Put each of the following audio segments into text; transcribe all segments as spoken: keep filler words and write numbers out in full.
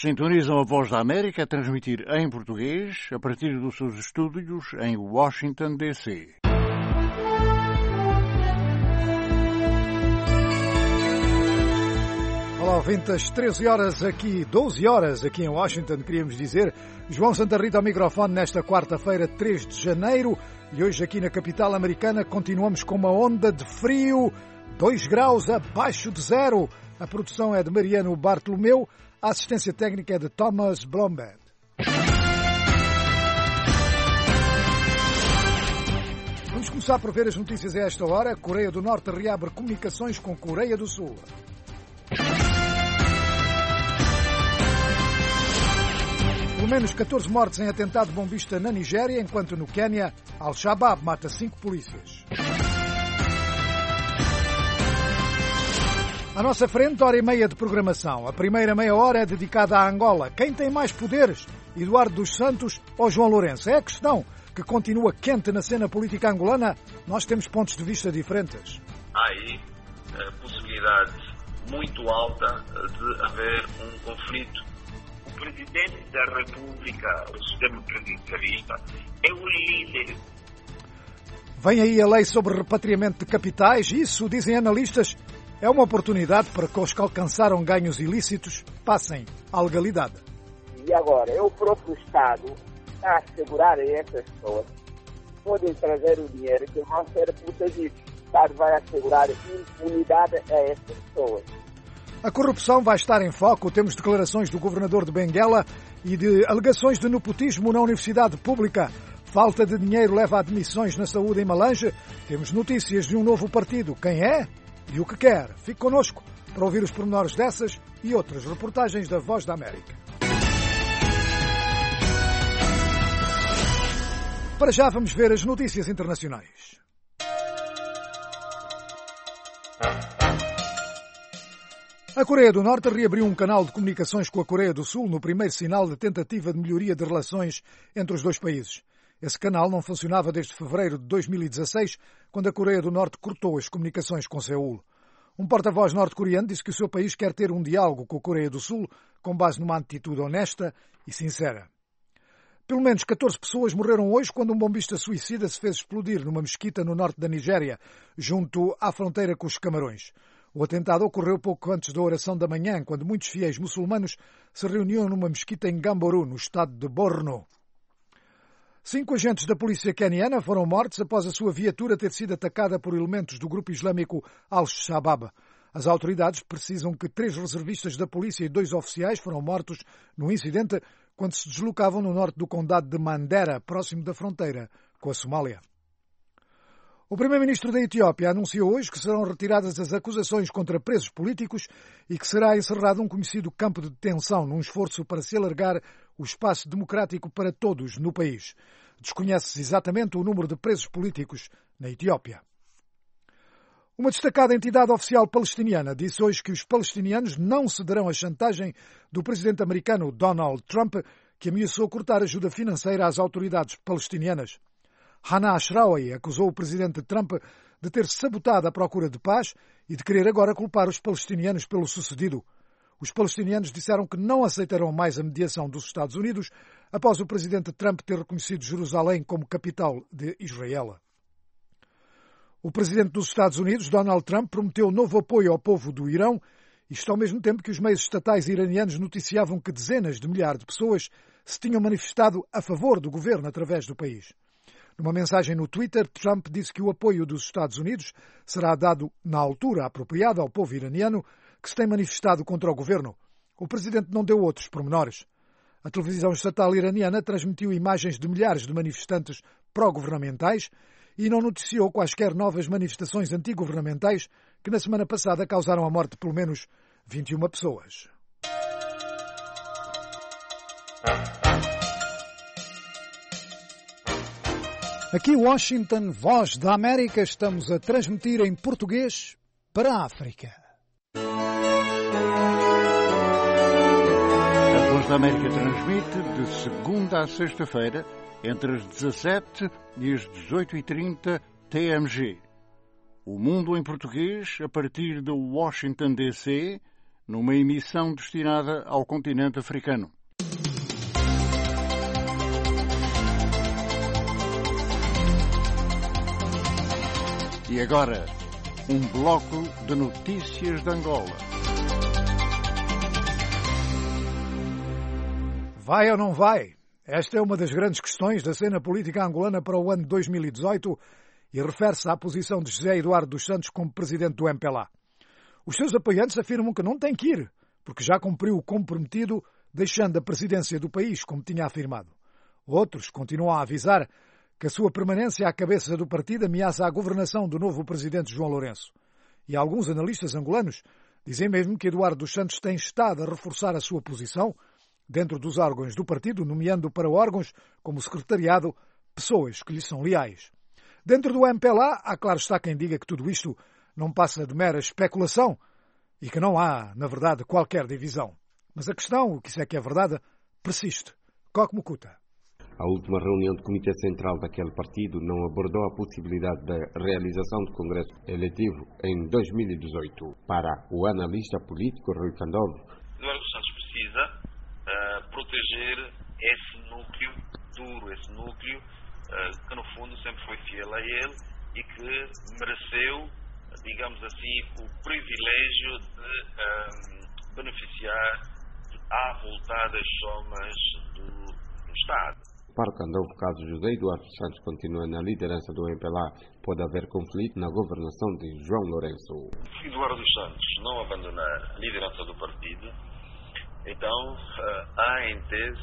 Sintonizam a Voz da América a transmitir em português a partir dos seus estúdios em Washington, D C Olá, ouvintes, treze horas aqui, doze horas aqui em Washington, queríamos dizer. João Santa Rita ao microfone nesta quarta-feira, três de janeiro, e hoje aqui na capital americana continuamos com uma onda de frio, dois graus abaixo de zero. A produção é de Mariano Bartolomeu, a assistência técnica é de Thomas Blomberg. Vamos começar por ver as notícias a esta hora. A Coreia do Norte reabre comunicações com a Coreia do Sul. Pelo menos catorze mortes em atentado bombista na Nigéria, enquanto no Quênia, Al-Shabaab mata cinco polícias. À nossa frente, hora e meia de programação. A primeira meia hora é dedicada à Angola. Quem tem mais poderes? Eduardo dos Santos ou João Lourenço? É a questão que continua quente na cena política angolana. Nós temos pontos de vista diferentes. Há aí a possibilidade muito alta de haver um conflito. O Presidente da República, o sistema presidencialista, é o líder. Vem aí a lei sobre repatriamento de capitais. Isso, dizem analistas, é uma oportunidade para que os que alcançaram ganhos ilícitos passem à legalidade. E agora, é o próprio Estado a assegurar a essas pessoas que podem trazer o dinheiro que vão ser protegidos. O Estado vai assegurar impunidade a essas pessoas. A corrupção vai estar em foco. Temos declarações do governador de Benguela e de alegações de nepotismo na universidade pública. Falta de dinheiro leva a demissões na saúde em Malange. Temos notícias de um novo partido. Quem é e o que quer? Fique connosco para ouvir os pormenores dessas e outras reportagens da Voz da América. Para já vamos ver as notícias internacionais. A Coreia do Norte reabriu um canal de comunicações com a Coreia do Sul no primeiro sinal de tentativa de melhoria de relações entre os dois países. Esse canal não funcionava desde fevereiro de dois mil e dezasseis, quando a Coreia do Norte cortou as comunicações com Seul. Um porta-voz norte-coreano disse que o seu país quer ter um diálogo com a Coreia do Sul com base numa atitude honesta e sincera. Pelo menos catorze pessoas morreram hoje quando um bombista suicida se fez explodir numa mesquita no norte da Nigéria, junto à fronteira com os Camarões. O atentado ocorreu pouco antes da oração da manhã, quando muitos fiéis muçulmanos se reuniam numa mesquita em Gamboru, no estado de Borno. Cinco agentes da polícia queniana foram mortos após a sua viatura ter sido atacada por elementos do grupo islâmico Al-Shabaab. As autoridades precisam que três reservistas da polícia e dois oficiais foram mortos no incidente quando se deslocavam no norte do condado de Mandera, próximo da fronteira com a Somália. O primeiro-ministro da Etiópia anunciou hoje que serão retiradas as acusações contra presos políticos e que será encerrado um conhecido campo de detenção num esforço para se alargar o espaço democrático para todos no país. Desconhece-se exatamente o número de presos políticos na Etiópia. Uma destacada entidade oficial palestiniana disse hoje que os palestinianos não cederão à chantagem do presidente americano Donald Trump, que ameaçou cortar ajuda financeira às autoridades palestinianas. Hannah Ashrawi acusou o presidente Trump de ter sabotado a procura de paz e de querer agora culpar os palestinianos pelo sucedido. Os palestinianos disseram que não aceitarão mais a mediação dos Estados Unidos após o presidente Trump ter reconhecido Jerusalém como capital de Israel. O presidente dos Estados Unidos, Donald Trump, prometeu novo apoio ao povo do Irão, isto ao mesmo tempo que os meios estatais iranianos noticiavam que dezenas de milhares de pessoas se tinham manifestado a favor do governo através do país. Numa mensagem no Twitter, Trump disse que o apoio dos Estados Unidos será dado na altura apropriada ao povo iraniano que se tem manifestado contra o governo. O presidente não deu outros pormenores. A televisão estatal iraniana transmitiu imagens de milhares de manifestantes pró-governamentais e não noticiou quaisquer novas manifestações antigovernamentais que na semana passada causaram a morte de pelo menos vinte e uma pessoas. Aqui Washington, Voz da América, estamos a transmitir em português para a África. A Voz da América transmite de segunda a sexta-feira, entre as dezassete e as dezoito e trinta T M G. O mundo em português, a partir de Washington, D C, numa emissão destinada ao continente africano. E agora, um bloco de notícias de Angola. Vai ou não vai? Esta é uma das grandes questões da cena política angolana para o ano de dois mil e dezoito e refere-se à posição de José Eduardo dos Santos como presidente do M P L A. Os seus apoiantes afirmam que não tem que ir, porque já cumpriu o comprometido, deixando a presidência do país, como tinha afirmado. Outros continuam a avisar que a sua permanência à cabeça do partido ameaça a governação do novo presidente João Lourenço. E alguns analistas angolanos dizem mesmo que Eduardo dos Santos tem estado a reforçar a sua posição dentro dos órgãos do partido, nomeando para órgãos como o secretariado pessoas que lhe são leais. Dentro do M P L A, há claro está quem diga que tudo isto não passa de mera especulação e que não há, na verdade, qualquer divisão. Mas a questão, o que isso é que é verdade, persiste. Coque Mukuta. A última reunião do Comitê Central daquele partido não abordou a possibilidade da realização do Congresso Eletivo em dois mil e dezoito. Para o analista político Rui Candovo, Eduardo dos Santos precisa uh, proteger esse núcleo duro, esse núcleo uh, que no fundo sempre foi fiel a ele e que mereceu, digamos assim, o privilégio de um, beneficiar à volta das somas do, do Estado. Para o Candovo, caso José Eduardo dos Santos continue na liderança do M P L A, pode haver conflito na governação de João Lourenço. Se Eduardo dos Santos não abandonar a liderança do partido, então uh, há em tese,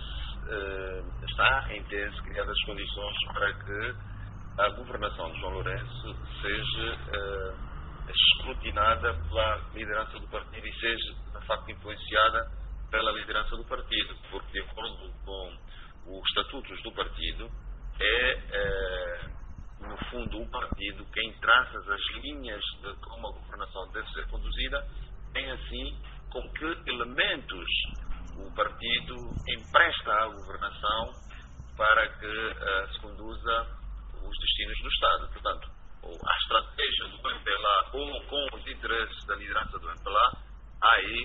uh, está em tese criadas as condições para que a governação de João Lourenço seja uh, escrutinada pela liderança do partido e seja, de facto, influenciada pela liderança do partido, porque, de acordo com os estatutos do partido, é, é, no fundo, o partido quem traça as linhas de como a governação deve ser conduzida, tem assim com que elementos o partido empresta à governação para que uh, se conduza os destinos do Estado. Portanto, a estratégia do M P L A ou com os interesses da liderança do M P L A, há aí,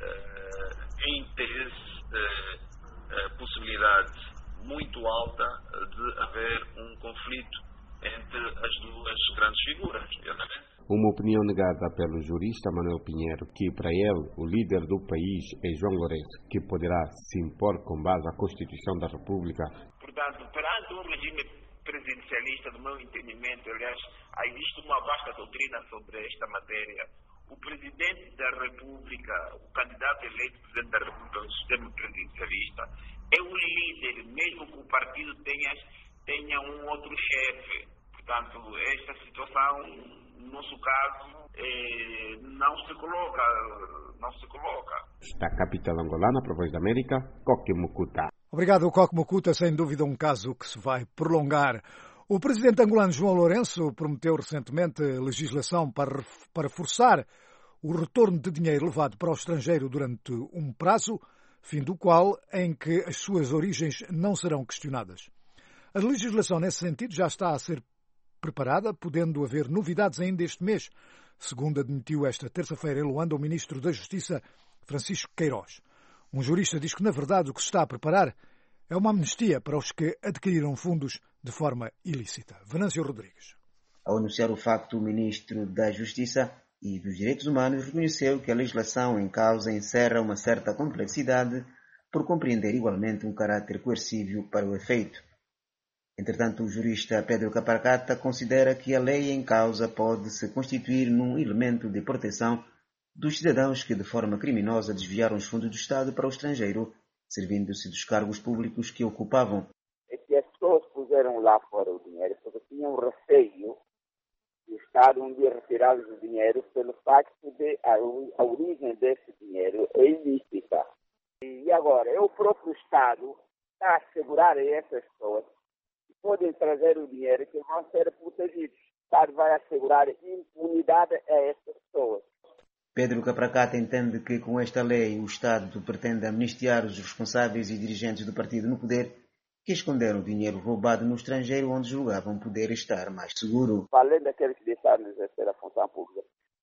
uh, em tese, uh, uh, possibilidade muito alta de haver um conflito entre as duas grandes figuras. Uma opinião negada pelo jurista Manuel Pinheiro, que para ele o líder do país é João Lourenço, que poderá se impor com base à Constituição da República. Portanto, perante um regime presidencialista, no meu entendimento, aliás, existe uma vasta doutrina sobre esta matéria. O presidente da República, o candidato eleito presidente da República no sistema presidencialista, é o líder, mesmo que o partido tenha, tenha um outro chefe. Portanto, esta situação, no nosso caso, eh, não se coloca, não se coloca. Da capital angolana, para a Voz da América, Coque Mukuta. Obrigado, Coque Mukuta. Sem dúvida um caso que se vai prolongar. O presidente angolano João Lourenço prometeu recentemente legislação para, para forçar o retorno de dinheiro levado para o estrangeiro durante um prazo, fim do qual em que as suas origens não serão questionadas. A legislação nesse sentido já está a ser preparada, podendo haver novidades ainda este mês, segundo admitiu esta terça-feira em Luanda o ministro da Justiça, Francisco Queiroz. Um jurista diz que, na verdade, o que se está a preparar é uma amnistia para os que adquiriram fundos de forma ilícita. Venâncio Rodrigues. Ao anunciar o facto, o ministro da Justiça e dos Direitos Humanos reconheceu que a legislação em causa encerra uma certa complexidade por compreender igualmente um caráter coercível para o efeito. Entretanto, o jurista Pedro Caparacata considera que a lei em causa pode se constituir num elemento de proteção dos cidadãos que de forma criminosa desviaram os fundos do Estado para o estrangeiro, servindo-se dos cargos públicos que ocupavam. É que as pessoas puseram lá fora o dinheiro porque tinham receio do Estado um dia retirar o dinheiro pelo facto de a, a origem desse dinheiro é ilícita. E agora, é o próprio Estado está a assegurar a essas pessoas que podem trazer o dinheiro que vão ser protegidos. O Estado vai assegurar impunidade a essas pessoas. Pedro Capracata entende que com esta lei o Estado pretende amnistiar os responsáveis e dirigentes do partido no poder que esconderam o dinheiro roubado no estrangeiro onde julgavam poder estar mais seguro. Além daqueles que deixaram de exercer a função pública,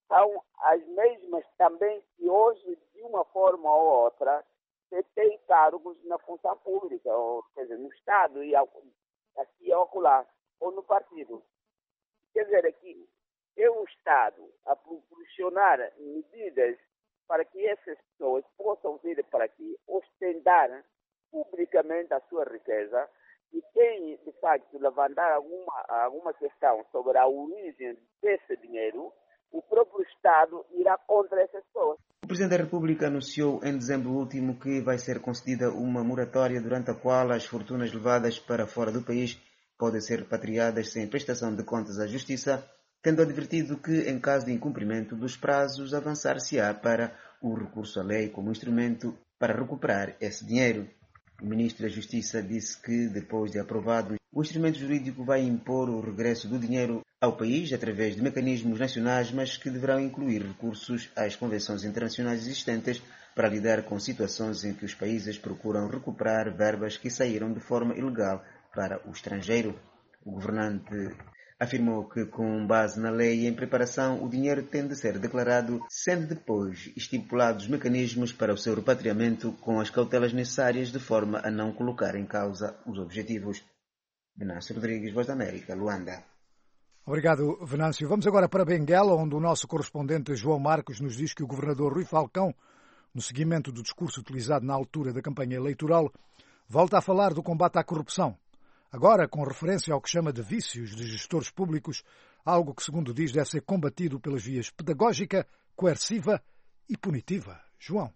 são as mesmas também que hoje, de uma forma ou outra, têm cargos na função pública, ou quer dizer, no Estado, e assim e acolá, ou no partido. Quer dizer, aqui, é o Estado a proporcionar medidas para que essas pessoas possam vir para aqui ostentar publicamente a sua riqueza, e quem, de facto, levantar alguma, alguma questão sobre a origem desse dinheiro, o próprio Estado irá contra essas pessoas. O Presidente da República anunciou em dezembro último que vai ser concedida uma moratória durante a qual as fortunas levadas para fora do país podem ser repatriadas sem prestação de contas à Justiça, tendo advertido que, em caso de incumprimento dos prazos, avançar-se-á para o recurso à lei como instrumento para recuperar esse dinheiro. O Ministro da Justiça disse que, depois de aprovado, o instrumento jurídico vai impor o regresso do dinheiro ao país através de mecanismos nacionais, mas que deverão incluir recursos às convenções internacionais existentes para lidar com situações em que os países procuram recuperar verbas que saíram de forma ilegal para o estrangeiro. O governante afirmou que, com base na lei em preparação, o dinheiro tem de ser declarado, sendo depois estipulados mecanismos para o seu repatriamento com as cautelas necessárias de forma a não colocar em causa os objetivos. Venâncio Rodrigues, Voz da América, Luanda. Obrigado, Venâncio. Vamos agora para Benguela, onde o nosso correspondente João Marcos nos diz que o governador Rui Falcão, no seguimento do discurso utilizado na altura da campanha eleitoral, volta a falar do combate à corrupção. Agora, com referência ao que chama de vícios de gestores públicos, algo que, segundo diz, deve ser combatido pelas vias pedagógica, coerciva e punitiva. João.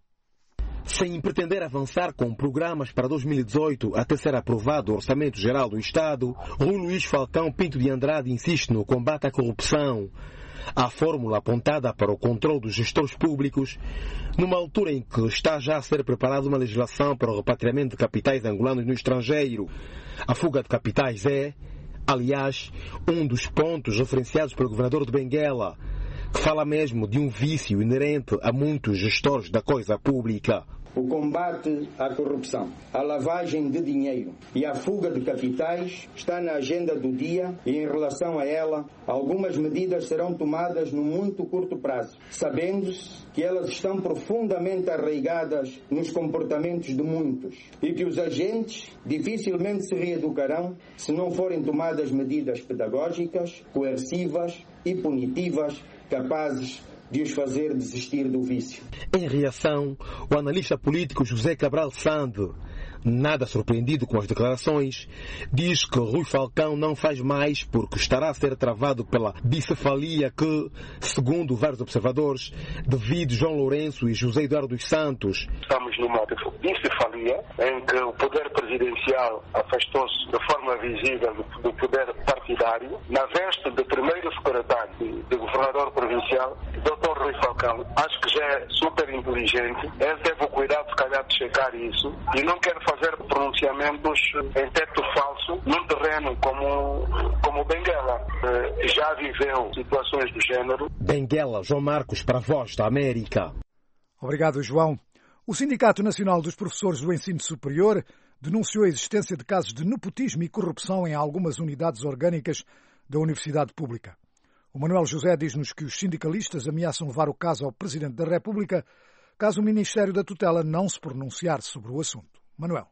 Sem pretender avançar com programas para dois mil e dezoito até ser aprovado o Orçamento Geral do Estado, Rui Luís Falcão Pinto de Andrade insiste no combate à corrupção. A fórmula apontada para o controle dos gestores públicos, numa altura em que está já a ser preparada uma legislação para o repatriamento de capitais angolanos no estrangeiro. A fuga de capitais é, aliás, um dos pontos referenciados pelo governador de Benguela, que fala mesmo de um vício inerente a muitos gestores da coisa pública. O combate à corrupção, à lavagem de dinheiro e à fuga de capitais está na agenda do dia e, em relação a ela, algumas medidas serão tomadas no muito curto prazo, sabendo-se que elas estão profundamente arraigadas nos comportamentos de muitos e que os agentes dificilmente se reeducarão se não forem tomadas medidas pedagógicas, coercivas e punitivas capazes de os fazer desistir do vício. Em reação, o analista político José Cabral Sande, nada surpreendido com as declarações, diz que Rui Falcão não faz mais porque estará a ser travado pela bicefalia que, segundo vários observadores, divide João Lourenço e José Eduardo dos Santos. Estamos numa bicefalia em que o poder presidencial afastou-se de forma visível do poder partidário. Na veste de primeiro secretário de governador provincial, doutor Rui Falcão, acho que já é super inteligente. Ele teve o cuidado, se calhar, de checar isso e não quer fazer pronunciamentos em teto falso num terreno como, como Benguela, que já viveu situações do género. Benguela, João Marcos, para a Voz da América. Obrigado, João. O Sindicato Nacional dos Professores do Ensino Superior denunciou a existência de casos de nepotismo e corrupção em algumas unidades orgânicas da Universidade Pública. O Manuel José diz-nos que os sindicalistas ameaçam levar o caso ao Presidente da República caso o Ministério da Tutela não se pronunciar sobre o assunto. Manuel.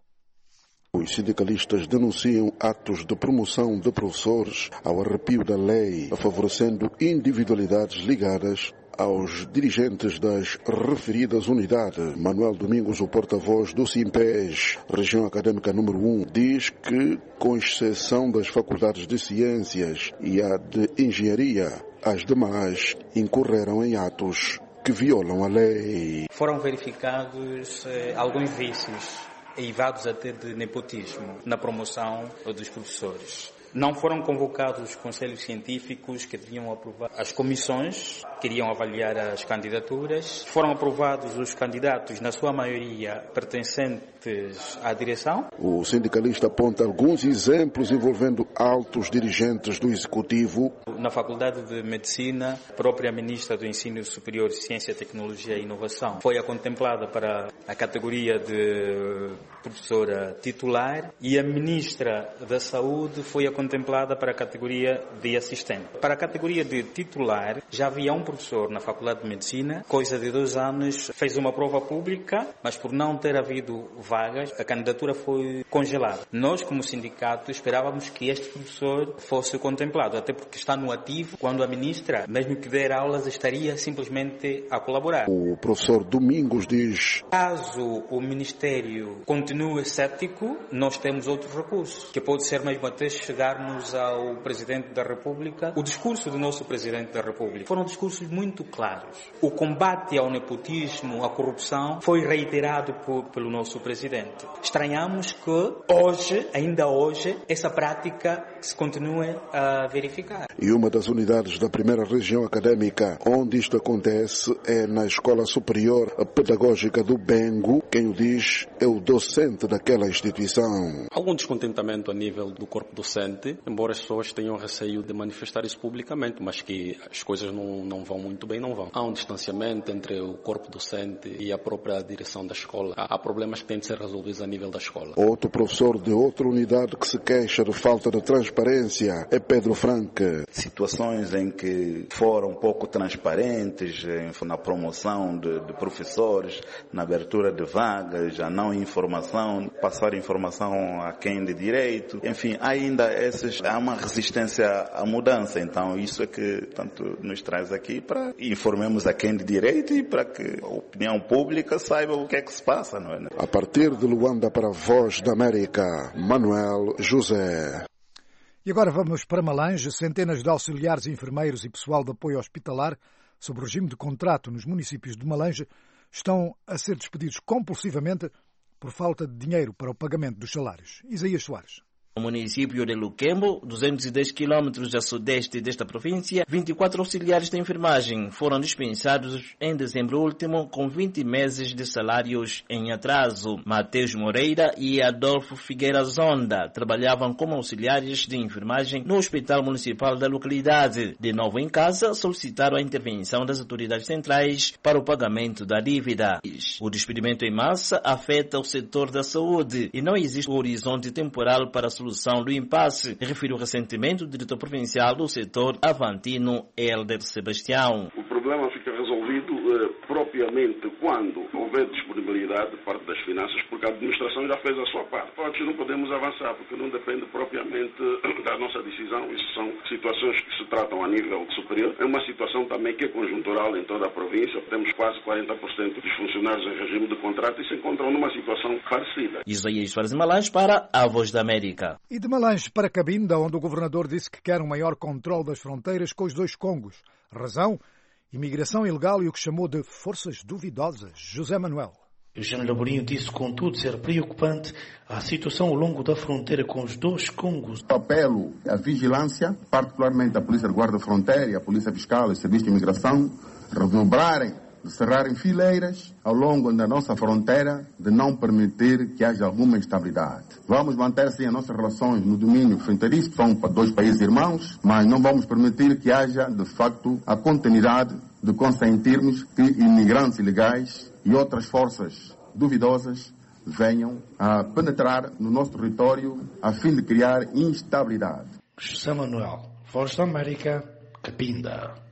Os sindicalistas denunciam atos de promoção de professores ao arrepio da lei, favorecendo individualidades ligadas aos dirigentes das referidas unidades. Manuel Domingos, o porta-voz do SIMPES, região académica número um, diz que, com exceção das faculdades de ciências e a de engenharia, as demais incorreram em atos que violam a lei. Foram verificados eh, alguns vícios, eivados até de nepotismo, na promoção dos professores. Não foram convocados os conselhos científicos que deviam aprovar as comissões que iriam avaliar as candidaturas. Foram aprovados os candidatos, na sua maioria, pertencentes à direção. O sindicalista aponta alguns exemplos envolvendo altos dirigentes do Executivo. Na Faculdade de Medicina, a própria Ministra do Ensino Superior, Ciência, Tecnologia e Inovação foi a contemplada para a categoria de professora titular e a Ministra da Saúde foi a contemplada para a categoria de assistente. Para a categoria de titular, já havia um professor professor na Faculdade de Medicina, coisa de dois anos, fez uma prova pública, mas por não ter havido vagas, a candidatura foi congelada. Nós, como sindicato, esperávamos que este professor fosse contemplado, até porque está no ativo, quando a ministra, mesmo que der aulas, estaria simplesmente a colaborar. O professor Domingos diz: caso o Ministério continue cético, nós temos outros recursos, que pode ser mesmo até chegarmos ao Presidente da República. O discurso do nosso Presidente da República foram discursos muito claros. O combate ao nepotismo, à corrupção, foi reiterado por, pelo nosso Presidente. Estranhamos que hoje, ainda hoje, essa prática se continue a verificar. E uma das unidades da primeira região académica onde isto acontece é na Escola Superior Pedagógica do Bengo. Quem o diz é o docente daquela instituição. Algum descontentamento a nível do corpo docente, embora as pessoas tenham receio de manifestar isso publicamente, mas que as coisas não, não vão muito bem, não vão. Há um distanciamento entre o corpo docente e a própria direção da escola. Há problemas que têm de ser resolvidos a nível da escola. Outro professor de outra unidade que se queixa de falta de transparência é Pedro Franque. Situações em que foram pouco transparentes na promoção de, de professores, na abertura de vagas, a não informação, passar informação a quem de direito. Enfim, ainda esses, há uma resistência à mudança. Então isso é que tanto nos traz aqui para informemos a quem de direito e para que a opinião pública saiba o que é que se passa, não é? A partir de Luanda para a Voz da América, Manuel José. E agora vamos para Malange. Centenas de auxiliares, enfermeiros e pessoal de apoio hospitalar sob o regime de contrato nos municípios de Malange estão a ser despedidos compulsivamente por falta de dinheiro para o pagamento dos salários. Isaías Soares. No município de Luquembo, duzentos e dez quilômetros a sudeste desta província, vinte e quatro auxiliares de enfermagem foram dispensados em dezembro último com vinte meses de salários em atraso. Mateus Moreira e Adolfo Figueira Zonda trabalhavam como auxiliares de enfermagem no Hospital Municipal da localidade. De novo em casa, solicitaram a intervenção das autoridades centrais para o pagamento da dívida. O despedimento em massa afeta o setor da saúde e não existe um horizonte temporal para a solução do impasse, referiu recentemente o diretor provincial do setor avantino, Helder Sebastião. O problema fica resolvido eh, propriamente quando houver disponibilidade de parte das finanças, porque a administração já fez a sua parte. Pode não podemos avançar, porque não depende propriamente da nossa decisão. Isso são situações que se tratam a nível superior. É uma situação também que é conjuntural em toda a província. Temos quase quarenta por cento dos funcionários em regime de contrato e se encontram numa situação parecida. Isaías Soares Malange para a Voz da América. E de Malange para Cabinda, onde o governador disse que quer um maior controle das fronteiras com os dois Congos. Razão? Imigração ilegal e o que chamou de forças duvidosas. José Manuel. Eugênio Laborinho disse, contudo, ser preocupante a situação ao longo da fronteira com os dois Congos. Apelo à vigilância, particularmente a Polícia de Guarda Fronteira, a Polícia Fiscal e o Serviço de Imigração, redobrarem, de cerrarem fileiras ao longo da nossa fronteira, de não permitir que haja alguma instabilidade. Vamos manter, sim, as nossas relações no domínio fronteiriço, são para dois países irmãos, mas não vamos permitir que haja, de facto, a continuidade de consentirmos que imigrantes ilegais e outras forças duvidosas venham a penetrar no nosso território a fim de criar instabilidade. José Manuel, Voz da América, Cabinda.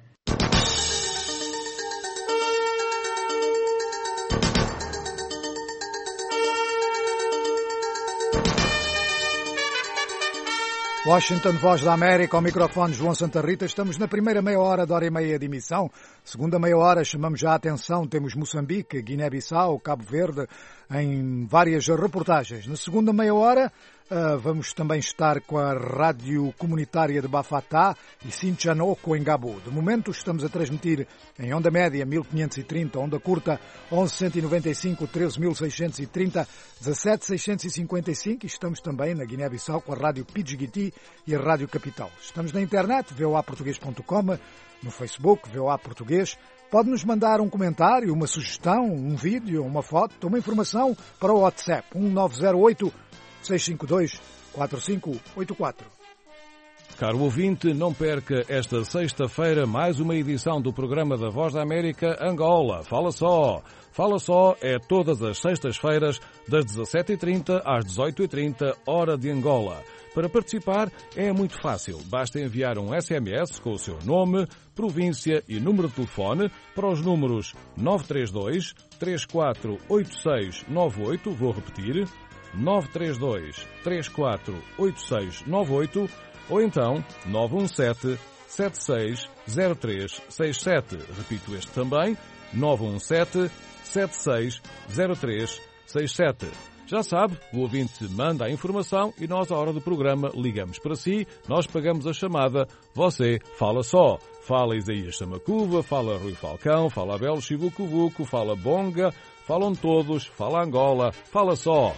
Washington, Voz da América, ao microfone João Santa Rita. Estamos na primeira meia hora da hora e meia de emissão. Segunda meia hora chamamos já a atenção. Temos Moçambique, Guiné-Bissau, Cabo Verde, em várias reportagens. Na segunda meia hora uh, vamos também estar com a Rádio Comunitária de Bafatá e Sinchanoko, em Gabo. De momento estamos a transmitir em onda média mil quinhentos e trinta, onda curta onze cento e noventa e cinco, treze mil seiscentos e trinta, dezassete mil seiscentos e cinquenta e cinco e estamos também na Guiné-Bissau com a Rádio Pidgiti e a Rádio Capital. Estamos na internet, v o a português ponto com, no Facebook, V O A Português. Pode-nos mandar um comentário, uma sugestão, um vídeo, uma foto, uma informação para o WhatsApp um nove zero oito, seis cinco dois, quatro cinco oito quatro. Caro ouvinte, não perca esta sexta-feira mais uma edição do programa da Voz da América Angola. Fala só! Fala só é todas as sextas-feiras, das dezassete e trinta às dezoito e trinta, hora de Angola. Para participar é muito fácil. Basta enviar um S M S com o seu nome, província e número de telefone para os números nove três dois, três quatro oito seis nove oito, vou repetir, nove três dois, três quatro oito seis nove oito, ou então nove um sete, sete seis zero três seis sete. Repito este também, nove um sete, sete seis zero três seis sete. Já sabe, o ouvinte manda a informação e nós, à hora do programa, ligamos para si, nós pagamos a chamada, você fala só. Fala Isaías Samacuva, fala Rui Falcão, fala Abel Chivucovuco, fala Bonga, falam todos, fala Angola, fala só.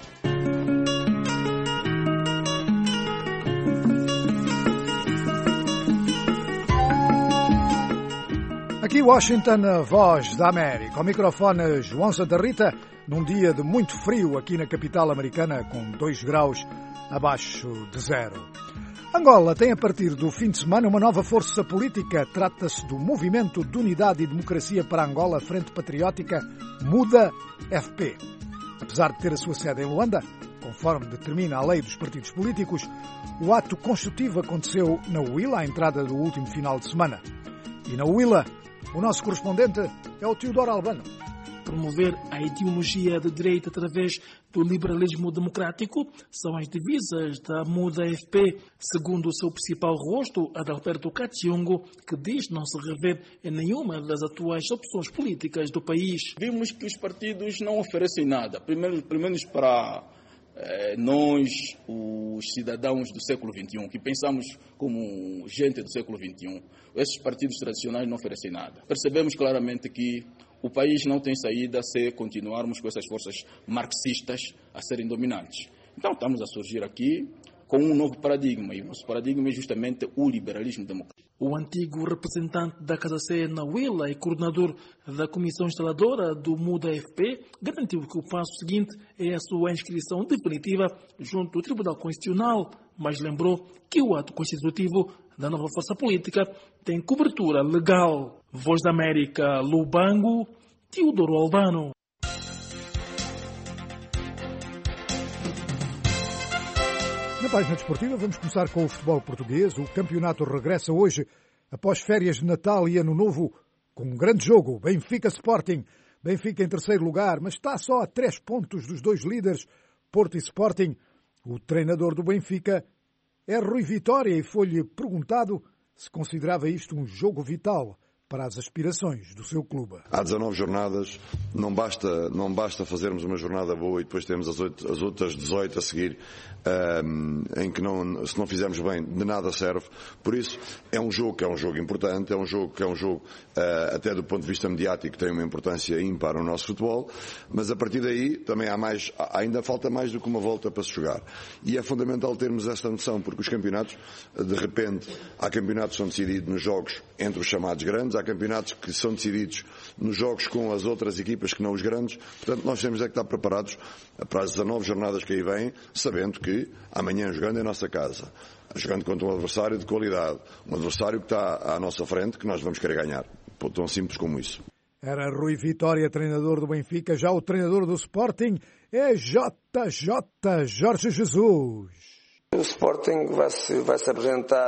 Aqui Washington, a voz da América. Ao microfone João Santa Rita, num dia de muito frio aqui na capital americana, com dois graus abaixo de zero. Angola tem a partir do fim de semana uma nova força política. Trata-se do Movimento de Unidade e Democracia para Angola, Frente Patriótica, MUDA F P. Apesar de ter a sua sede em Luanda, conforme determina a lei dos partidos políticos, o ato constitutivo aconteceu na Huila, à entrada do último final de semana. E na Huila, o nosso correspondente é o Teodoro Albano. Promover a ideologia de direita através do liberalismo democrático são as divisas da MUDA F P, segundo o seu principal rosto, Adalberto Katiungo, que diz não se rever em nenhuma das atuais opções políticas do país. Vimos que os partidos não oferecem nada, primeiro, primeiro para eh, nós, os cidadãos do século vinte e um, que pensamos como gente do século vinte e um. Esses partidos tradicionais não oferecem nada. Percebemos claramente que o país não tem saída se continuarmos com essas forças marxistas a serem dominantes. Então estamos a surgir aqui com um novo paradigma, e o nosso paradigma é justamente o liberalismo democrático. O antigo representante da Casa C na Huila e coordenador da comissão instaladora do MUDA F P garantiu que o passo seguinte é a sua inscrição definitiva junto ao Tribunal Constitucional, mas lembrou que o ato constitutivo da nova força política tem cobertura legal. Voz da América, Lubango, Teodoro Albano. Na página desportiva vamos começar com o futebol português. O campeonato regressa hoje, após férias de Natal e Ano Novo, com um grande jogo. Benfica Sporting. Benfica em terceiro lugar, mas está só a três pontos dos dois líderes, Porto e Sporting. O treinador do Benfica é Rui Vitória e foi-lhe perguntado se considerava isto um jogo vital para as aspirações do seu clube. Há dezanove jornadas, não basta, não basta fazermos uma jornada boa e depois temos as, oito, as outras dezoito a seguir, um, em que não, se não fizermos bem, de nada serve. Por isso, é um jogo que é um jogo importante, é um jogo que é um jogo, uh, até do ponto de vista mediático, tem uma importância ímpar no nosso futebol, mas a partir daí também há mais, ainda falta mais do que uma volta para se jogar. E é fundamental termos esta noção, porque os campeonatos, de repente, há campeonatos que são decididos nos jogos entre os chamados grandes, há campeonatos que são decididos nos jogos com as outras equipas que não os grandes. Portanto, nós temos é que estar preparados para as dezanove jornadas que aí vêm, sabendo que amanhã jogando em nossa casa, jogando contra um adversário de qualidade, um adversário que está à nossa frente, que nós vamos querer ganhar. Tão simples como isso. Era Rui Vitória, treinador do Benfica. Já o treinador do Sporting é J J Jorge Jesus. O Sporting vai-se vai -se apresentar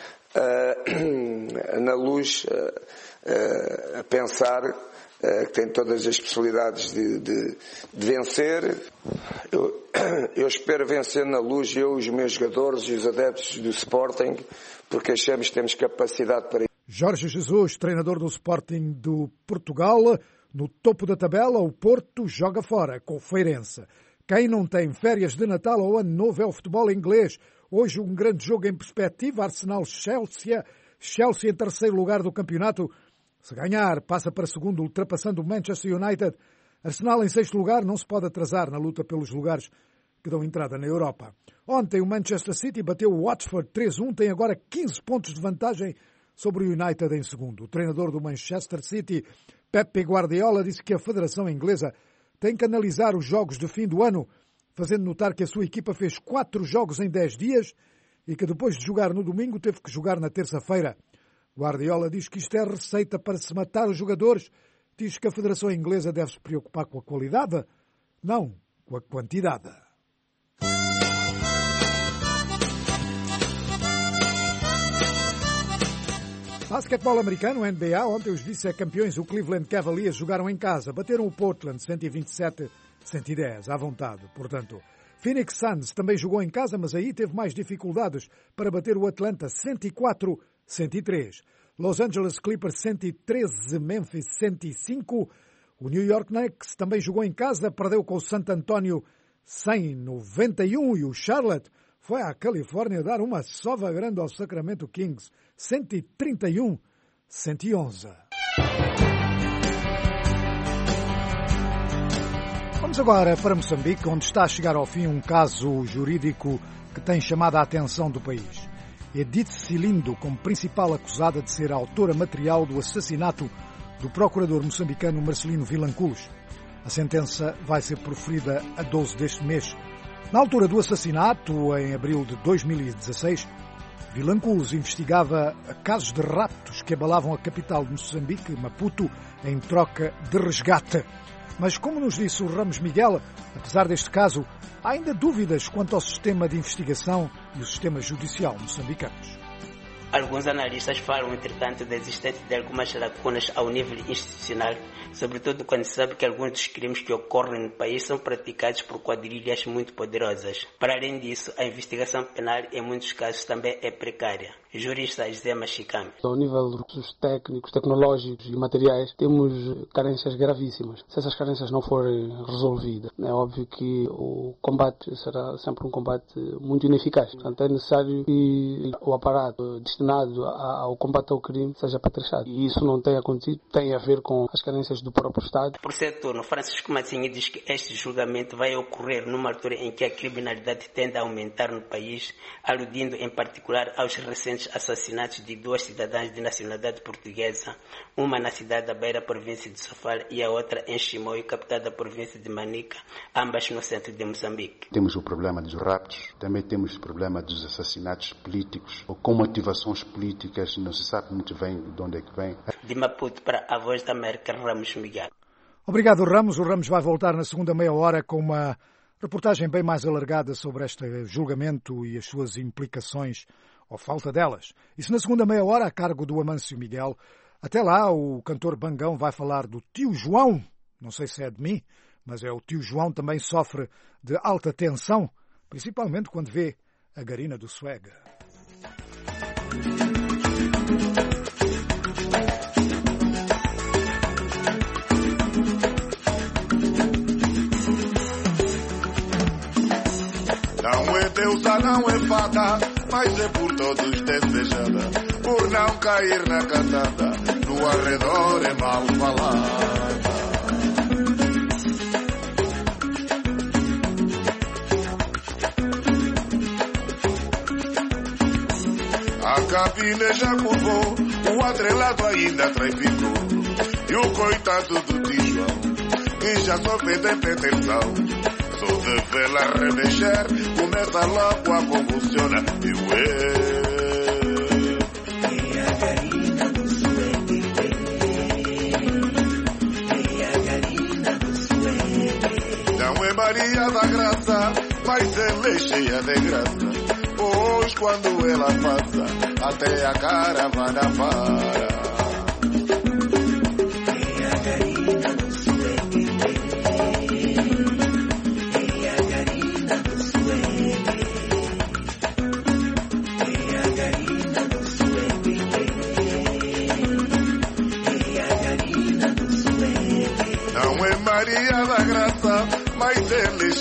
Uh, na Luz uh, uh, a pensar uh, que tem todas as possibilidades de, de, de vencer. Eu, eu espero vencer na Luz, eu, os meus jogadores e os adeptos do Sporting, porque achamos que temos capacidade para isso. Jorge Jesus, treinador do Sporting do Portugal. No topo da tabela, o Porto joga fora com o Feirense. Quem não tem férias de Natal ou Ano Novo é o futebol inglês. Hoje um grande jogo em perspectiva, Arsenal-Chelsea, Chelsea em terceiro lugar do campeonato. Se ganhar, passa para segundo, ultrapassando o Manchester United. Arsenal em sexto lugar, não se pode atrasar na luta pelos lugares que dão entrada na Europa. Ontem o Manchester City bateu o Watford três a um, tem agora quinze pontos de vantagem sobre o United em segundo. O treinador do Manchester City, Pep Guardiola, disse que a Federação Inglesa tem que analisar os jogos de fim do ano, fazendo notar que a sua equipa fez quatro jogos em dez dias e que depois de jogar no domingo teve que jogar na terça-feira. Guardiola diz que isto é receita para se matar os jogadores. Diz que a Federação Inglesa deve se preocupar com a qualidade, não com a quantidade. Basquetebol americano, N B A, ontem os vice-campeões, o Cleveland Cavaliers, jogaram em casa. Bateram o Portland cento e vinte e sete a cento e dez, à vontade, portanto. Phoenix Suns também jogou em casa, mas aí teve mais dificuldades para bater o Atlanta cento e quatro a cento e três. Los Angeles Clippers cento e treze, Memphis cento e cinco. O New York Knicks também jogou em casa, perdeu com o San Antonio cem a noventa e um e o Charlotte foi à Califórnia dar uma sova grande ao Sacramento Kings cento e trinta e um a cento e onze. Vamos agora para Moçambique, onde está a chegar ao fim um caso jurídico que tem chamado a atenção do país. Edith Cilindo, como principal acusada de ser a autora material do assassinato do procurador moçambicano Marcelino Vilanculos. A sentença vai ser proferida a doze deste mês. Na altura do assassinato, em abril de dois mil e dezasseis, Vilanculos investigava casos de raptos que abalavam a capital de Moçambique, Maputo, em troca de resgate. Mas, como nos disse o Ramos Miguel, apesar deste caso, há ainda dúvidas quanto ao sistema de investigação e o sistema judicial moçambicanos. Alguns analistas falam, entretanto, da existência de algumas lacunas ao nível institucional, sobretudo quando se sabe que alguns dos crimes que ocorrem no país são praticados por quadrilhas muito poderosas. Para além disso, a investigação penal, em muitos casos, também é precária. Jurista José Machicambi. Ao nível dos recursos técnicos, tecnológicos e materiais, temos carências gravíssimas. Se essas carências não forem resolvidas, é óbvio que o combate será sempre um combate muito ineficaz. Portanto, é necessário que o aparato destinado ao combate ao crime seja patriciado. E isso não tem acontecido, tem a ver com as carências do próprio Estado. Por seu turno, Francisco Massinha diz que este julgamento vai ocorrer numa altura em que a criminalidade tende a aumentar no país, aludindo em particular aos recentes assassinatos de duas cidadãs de nacionalidade portuguesa, uma na cidade da Beira, província de Sofala, e a outra em Chimoio, capital da província de Manica, ambas no centro de Moçambique. Temos o problema dos raptos, também temos o problema dos assassinatos políticos, ou com motivações políticas, não se sabe muito bem de onde é que vem. De Maputo para a Voz da América, Ramos Miguel. Obrigado, Ramos. O Ramos vai voltar na segunda meia hora com uma reportagem bem mais alargada sobre este julgamento e as suas implicações, ou falta delas. Isso na segunda meia hora, a cargo do Amâncio Miguel. Até lá, o cantor Bangão vai falar do tio João. Não sei se é de mim, mas é o tio João, também sofre de alta tensão, principalmente quando vê a Garina do Swag. Não é deusa, não é fada, mas é por todos desejada, por não cair na cantada, no arredor é mal falada. A cabine já curvou, o atrelado ainda traificou, e o coitado do tio João, que já sofre de pretensão. Só de vê-la remexer, começa logo a convulsionar. Eu é. E a Garina do Suede, e a Garina do Suede. Não é Maria da Graça, mas ela é cheia de graça. Pois quando ela passa, até a caravana para. E a Garina do Suede. Não é Maria da Graça, mas eles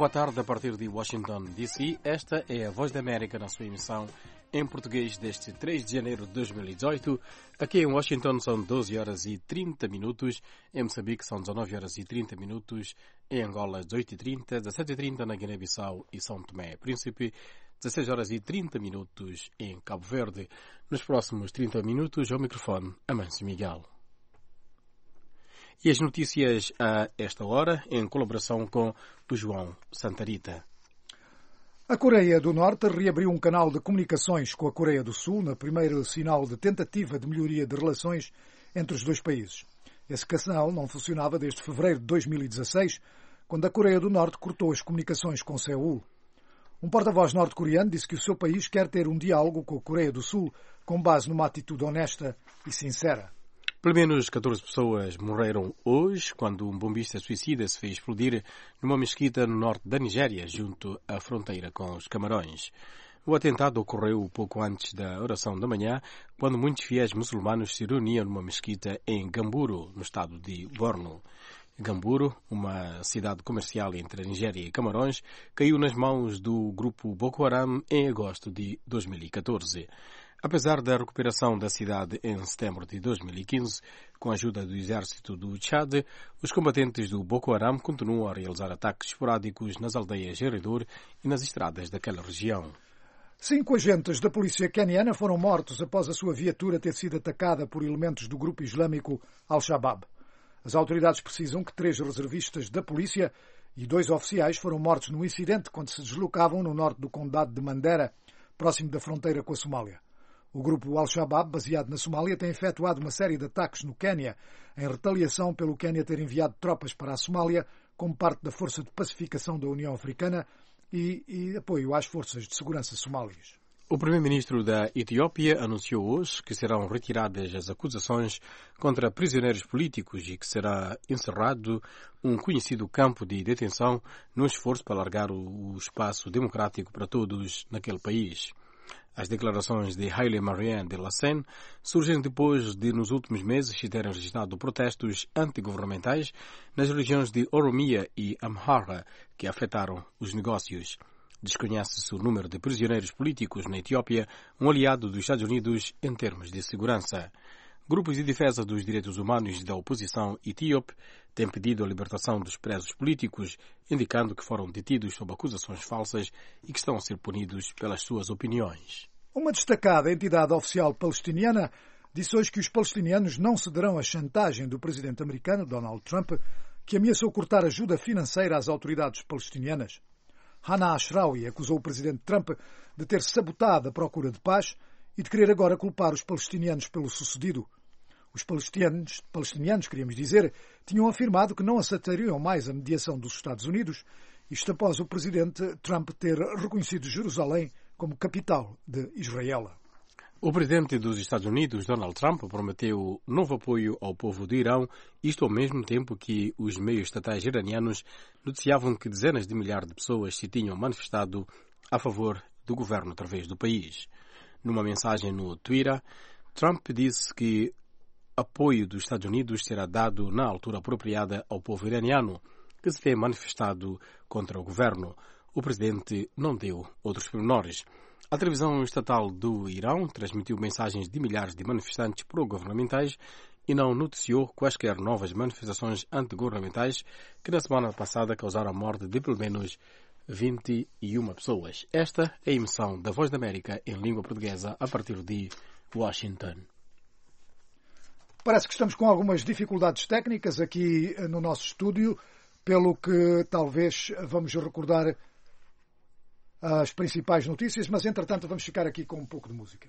boa tarde a partir de Washington, D C. Esta é a Voz da América na sua emissão em português deste três de janeiro de dois mil e dezoito. Aqui em Washington são doze horas e trinta minutos, em Moçambique são dezanove horas e trinta minutos, em Angola dezoito e trinta, dezassete e trinta na Guiné-Bissau e São Tomé e Príncipe, dezasseis horas e trinta minutos em Cabo Verde. Nos próximos trinta minutos, ao microfone, Amâncio Miguel. E as notícias a esta hora, em colaboração com o João Santarita. A Coreia do Norte reabriu um canal de comunicações com a Coreia do Sul, no primeiro sinal de tentativa de melhoria de relações entre os dois países. Esse canal não funcionava desde fevereiro de dois mil e dezasseis, quando a Coreia do Norte cortou as comunicações com Seul. Um porta-voz norte-coreano disse que o seu país quer ter um diálogo com a Coreia do Sul com base numa atitude honesta e sincera. Pelo menos catorze pessoas morreram hoje quando um bombista suicida se fez explodir numa mesquita no norte da Nigéria, junto à fronteira com os Camarões. O atentado ocorreu pouco antes da oração da manhã, quando muitos fiéis muçulmanos se reuniam numa mesquita em Gamburo, no estado de Borno. Gamburo, uma cidade comercial entre a Nigéria e Camarões, caiu nas mãos do grupo Boko Haram em agosto de dois mil e catorze. Apesar da recuperação da cidade em setembro de dois mil e quinze, com a ajuda do exército do Tchad, os combatentes do Boko Haram continuam a realizar ataques esporádicos nas aldeias em redor e nas estradas daquela região. Cinco agentes da polícia queniana foram mortos após a sua viatura ter sido atacada por elementos do grupo islâmico Al-Shabaab. As autoridades precisam que três reservistas da polícia e dois oficiais foram mortos no incidente quando se deslocavam no norte do condado de Mandera, próximo da fronteira com a Somália. O grupo Al-Shabaab, baseado na Somália, tem efetuado uma série de ataques no Quênia, em retaliação pelo Quênia ter enviado tropas para a Somália como parte da Força de Pacificação da União Africana e, e apoio às forças de segurança somálias. O primeiro-ministro da Etiópia anunciou hoje que serão retiradas as acusações contra prisioneiros políticos e que será encerrado um conhecido campo de detenção no esforço para alargar o espaço democrático para todos naquele país. As declarações de Haile Mariam Desalegn surgem depois de, nos últimos meses, se terem registrado protestos antigovernamentais nas regiões de Oromia e Amhara, que afetaram os negócios. Desconhece-se o número de prisioneiros políticos na Etiópia, um aliado dos Estados Unidos em termos de segurança. Grupos de defesa dos direitos humanos da oposição etíope têm pedido a libertação dos presos políticos, indicando que foram detidos sob acusações falsas e que estão a ser punidos pelas suas opiniões. Uma destacada entidade oficial palestiniana disse hoje que os palestinianos não cederão à chantagem do presidente americano, Donald Trump, que ameaçou cortar ajuda financeira às autoridades palestinianas. Hannah Ashrawi acusou o presidente Trump de ter sabotado a procura de paz e de querer agora culpar os palestinianos pelo sucedido. Os palestinianos, palestinianos, queríamos dizer, tinham afirmado que não aceitariam mais a mediação dos Estados Unidos, isto após o presidente Trump ter reconhecido Jerusalém como capital de Israel. O presidente dos Estados Unidos, Donald Trump, prometeu novo apoio ao povo do Irão, isto ao mesmo tempo que os meios estatais iranianos noticiavam que dezenas de milhares de pessoas se tinham manifestado a favor do governo através do país. Numa mensagem no Twitter, Trump disse que apoio dos Estados Unidos será dado na altura apropriada ao povo iraniano, que se tem manifestado contra o governo. O presidente não deu outros pormenores. A televisão estatal do Irão transmitiu mensagens de milhares de manifestantes pro-governamentais e não noticiou quaisquer novas manifestações anti-governamentais que na semana passada causaram a morte de pelo menos vinte e uma pessoas. Esta é a emissão da Voz da América em língua portuguesa a partir de Washington. Parece que estamos com algumas dificuldades técnicas aqui no nosso estúdio, pelo que talvez vamos recordar as principais notícias, mas entretanto vamos ficar aqui com um pouco de música.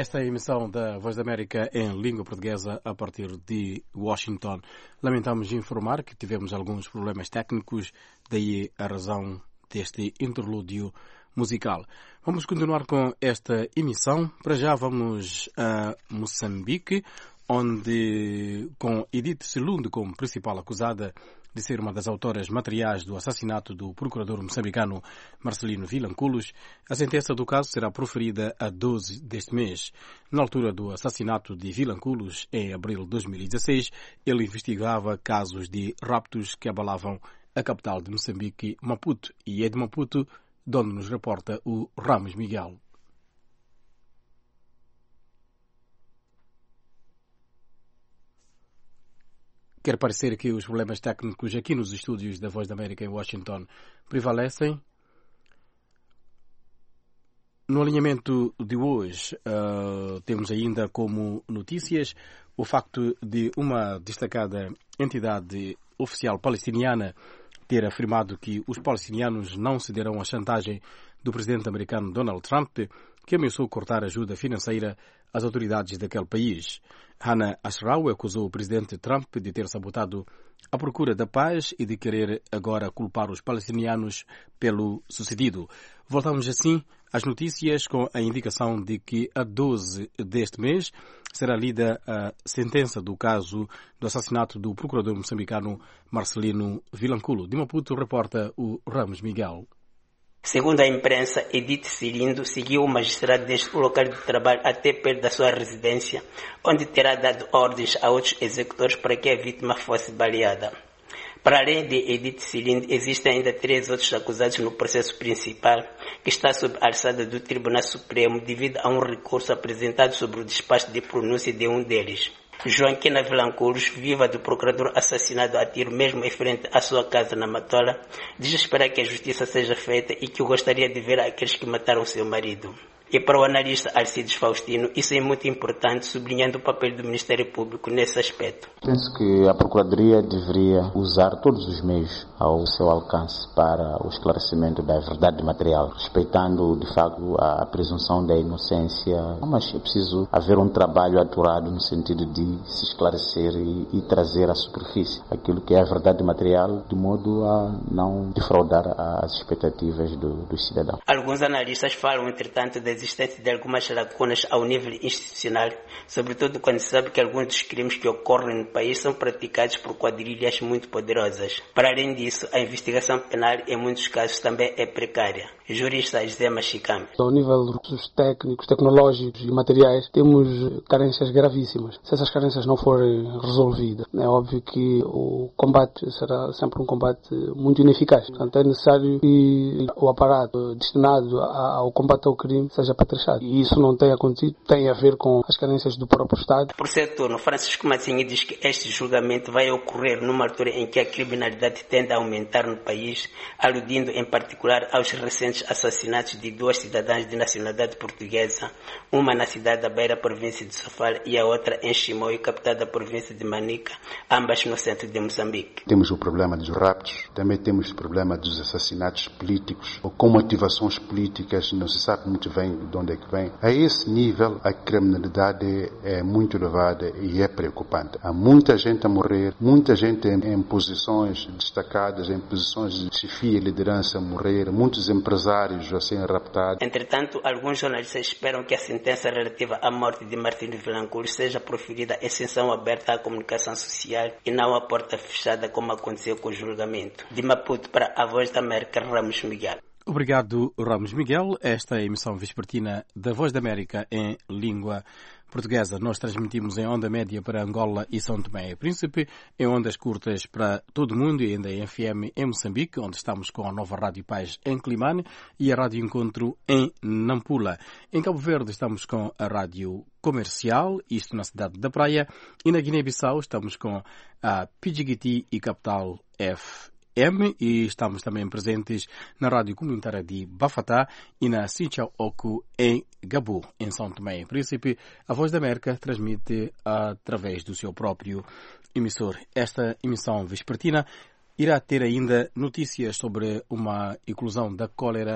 esta é a emissão da Voz da América em língua portuguesa a partir de Washington. Lamentamos informar que tivemos alguns problemas técnicos, daí a razão deste interlúdio musical. Vamos continuar com esta emissão. Para já vamos a Moçambique, onde, com Edith Silunde como principal acusada de ser uma das autoras materiais do assassinato do procurador moçambicano Marcelino Vilanculos, a sentença do caso será proferida a doze deste mês. Na altura do assassinato de Vilanculos, em abril de dois mil e dezesseis, ele investigava casos de raptos que abalavam a capital de Moçambique, Maputo, e é de Maputo de onde nos reporta o Ramos Miguel. Quer parecer que os problemas técnicos aqui nos estúdios da Voz da América em Washington prevalecem. No alinhamento de hoje, uh, temos ainda como notícias o facto de uma destacada entidade oficial palestiniana ter afirmado que os palestinianos não cederão à chantagem do presidente americano Donald Trump, que ameaçou cortar ajuda financeira às autoridades daquele país. Hannah Ashrawi acusou o presidente Trump de ter sabotado a procura da paz e de querer agora culpar os palestinianos pelo sucedido. Voltamos assim às notícias com a indicação de que a doze deste mês será lida a sentença do caso do assassinato do procurador moçambicano Marcelino Vilanculo. De Maputo, reporta o Ramos Miguel. Segundo a imprensa, Edith Cilindo seguiu o magistrado desde o local de trabalho até perto da sua residência, onde terá dado ordens a outros executores para que a vítima fosse baleada. Para além de Edith Cilindo, existem ainda três outros acusados no processo principal, que está sob a alçada do Tribunal Supremo devido a um recurso apresentado sobre o despacho de pronúncia de um deles. Joaquina Vilanculos, viva do procurador assassinado a tiro mesmo em frente à sua casa na Matola, diz esperar que a justiça seja feita e que gostaria de ver aqueles que mataram seu marido. E para o analista Alcides Faustino, isso é muito importante, sublinhando o papel do Ministério Público nesse aspecto. Penso que a Procuradoria deveria usar todos os meios ao seu alcance para o esclarecimento da verdade material, respeitando de facto a presunção da inocência, mas é preciso haver um trabalho aturado no sentido de se esclarecer e, e trazer à superfície aquilo que é a verdade material, de modo a não defraudar as expectativas do, dos cidadãos. Alguns analistas falam, entretanto, da existência de algumas lacunas ao nível institucional, sobretudo quando se sabe que alguns dos crimes que ocorrem no país são praticados por quadrilhas muito poderosas. Para além disso, a investigação penal em muitos casos também é precária. Jurista José Machicame. Ao nível dos técnicos, tecnológicos e materiais, temos carências gravíssimas. Se essas carências não forem resolvidas, é óbvio que o combate será sempre um combate muito ineficaz. Portanto, é necessário que o aparato destinado ao combate ao crime seja apetrechado. E isso não tem acontecido, tem a ver com as carências do próprio Estado. Por seu turno, Francisco Massinha diz que este julgamento vai ocorrer numa altura em que a criminalidade tende a aumentar no país, aludindo em particular aos recentes assassinatos de duas cidadãs de nacionalidade portuguesa, uma na cidade da Beira, província de Sofala, e a outra em Chimoio, capital da província de Manica, ambas no centro de Moçambique. Temos o problema dos raptos, também temos o problema dos assassinatos políticos, ou com motivações políticas, não se sabe muito bem de onde é que vem. A esse nível, a criminalidade é muito elevada e é preocupante. Há muita gente a morrer, muita gente em, em posições destacadas, em posições de chefia e liderança a morrer, muitos empresários a serem raptados. Entretanto, alguns jornalistas esperam que a sentença relativa à morte de Marcelino Vilanculos seja proferida em sessão aberta à comunicação social e não à porta fechada, como aconteceu com o julgamento. De Maputo para a Voz da América, Ramos Miguel. Obrigado, Ramos Miguel. Esta é a emissão vespertina da Voz da América em língua portuguesa. Nós transmitimos em onda média para Angola e São Tomé e Príncipe, em ondas curtas para todo o mundo e ainda em F M em Moçambique, onde estamos com a nova Rádio Paz em Climane e a Rádio Encontro em Nampula. Em Cabo Verde estamos com a Rádio Comercial, isto na cidade da Praia, e na Guiné-Bissau estamos com a Pidjigiti e Capital F M e estamos também presentes na Rádio Comunitária de Bafatá e na Sinchao Oku em Gabu, em São Tomé e Príncipe. A Voz da América transmite através do seu próprio emissor. Esta emissão vespertina irá ter ainda notícias sobre uma eclosão da cólera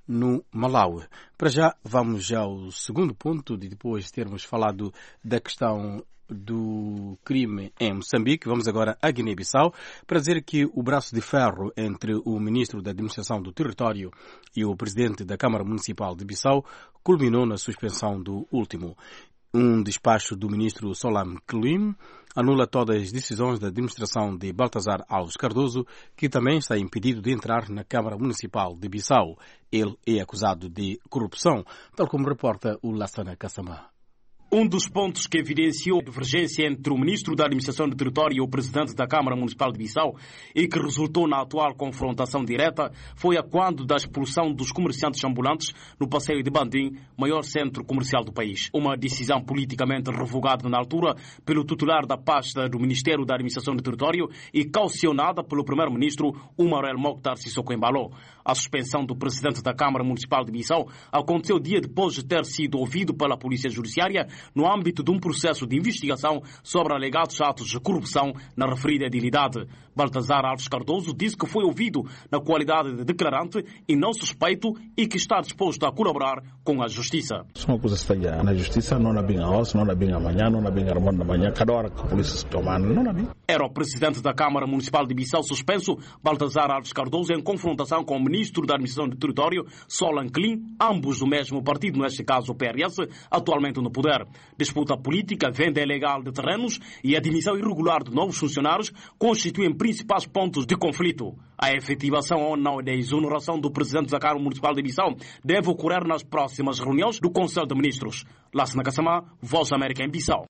no Malawi. Para já, vamos ao segundo ponto, de depois de termos falado da questão do crime em Moçambique. Vamos agora à Guiné-Bissau para dizer que o braço de ferro entre o ministro da Administração do Território e o presidente da Câmara Municipal de Bissau culminou na suspensão do último. Um despacho do ministro Solam Klim anula todas as decisões da administração de Baltazar Alves Cardoso, que também está impedido de entrar na Câmara Municipal de Bissau. Ele é acusado de corrupção, tal como reporta o Lassana Kassamá. Um dos pontos que evidenciou a divergência entre o ministro da Administração do Território e o presidente da Câmara Municipal de Bissau e que resultou na atual confrontação direta foi a quando da expulsão dos comerciantes ambulantes no passeio de Bandim, maior centro comercial do país. Uma decisão politicamente revogada na altura pelo titular da pasta do Ministério da Administração do Território e caucionada pelo primeiro-ministro Umar El Mokhtar Sissoko Embalo. A suspensão do presidente da Câmara Municipal de Bissau aconteceu dia depois de ter sido ouvido pela Polícia Judiciária no âmbito de um processo de investigação sobre alegados atos de corrupção na referida edilidade. Baltazar Alves Cardoso disse que foi ouvido na qualidade de declarante e não suspeito e que está disposto a colaborar com a Justiça. Se uma coisa está na Justiça, não na binha hoje, não na binha amanhã, não na binha da manhã, cada hora que a polícia se toma, não na binha. Era o presidente da Câmara Municipal de Bissau suspenso, Baltazar Alves Cardoso, em confrontação com o ministro da Administração do Território, Solam Klim, ambos do mesmo partido, neste caso o P R S, atualmente no poder. Disputa política, venda ilegal de terrenos e a admissão irregular de novos funcionários constituem principais pontos de conflito. A efetivação ou não da exoneração do presidente da Câmara Municipal de Bissau deve ocorrer nas próximas reuniões do Conselho de Ministros. Lassana Kassamá, Voz da América em Bissau.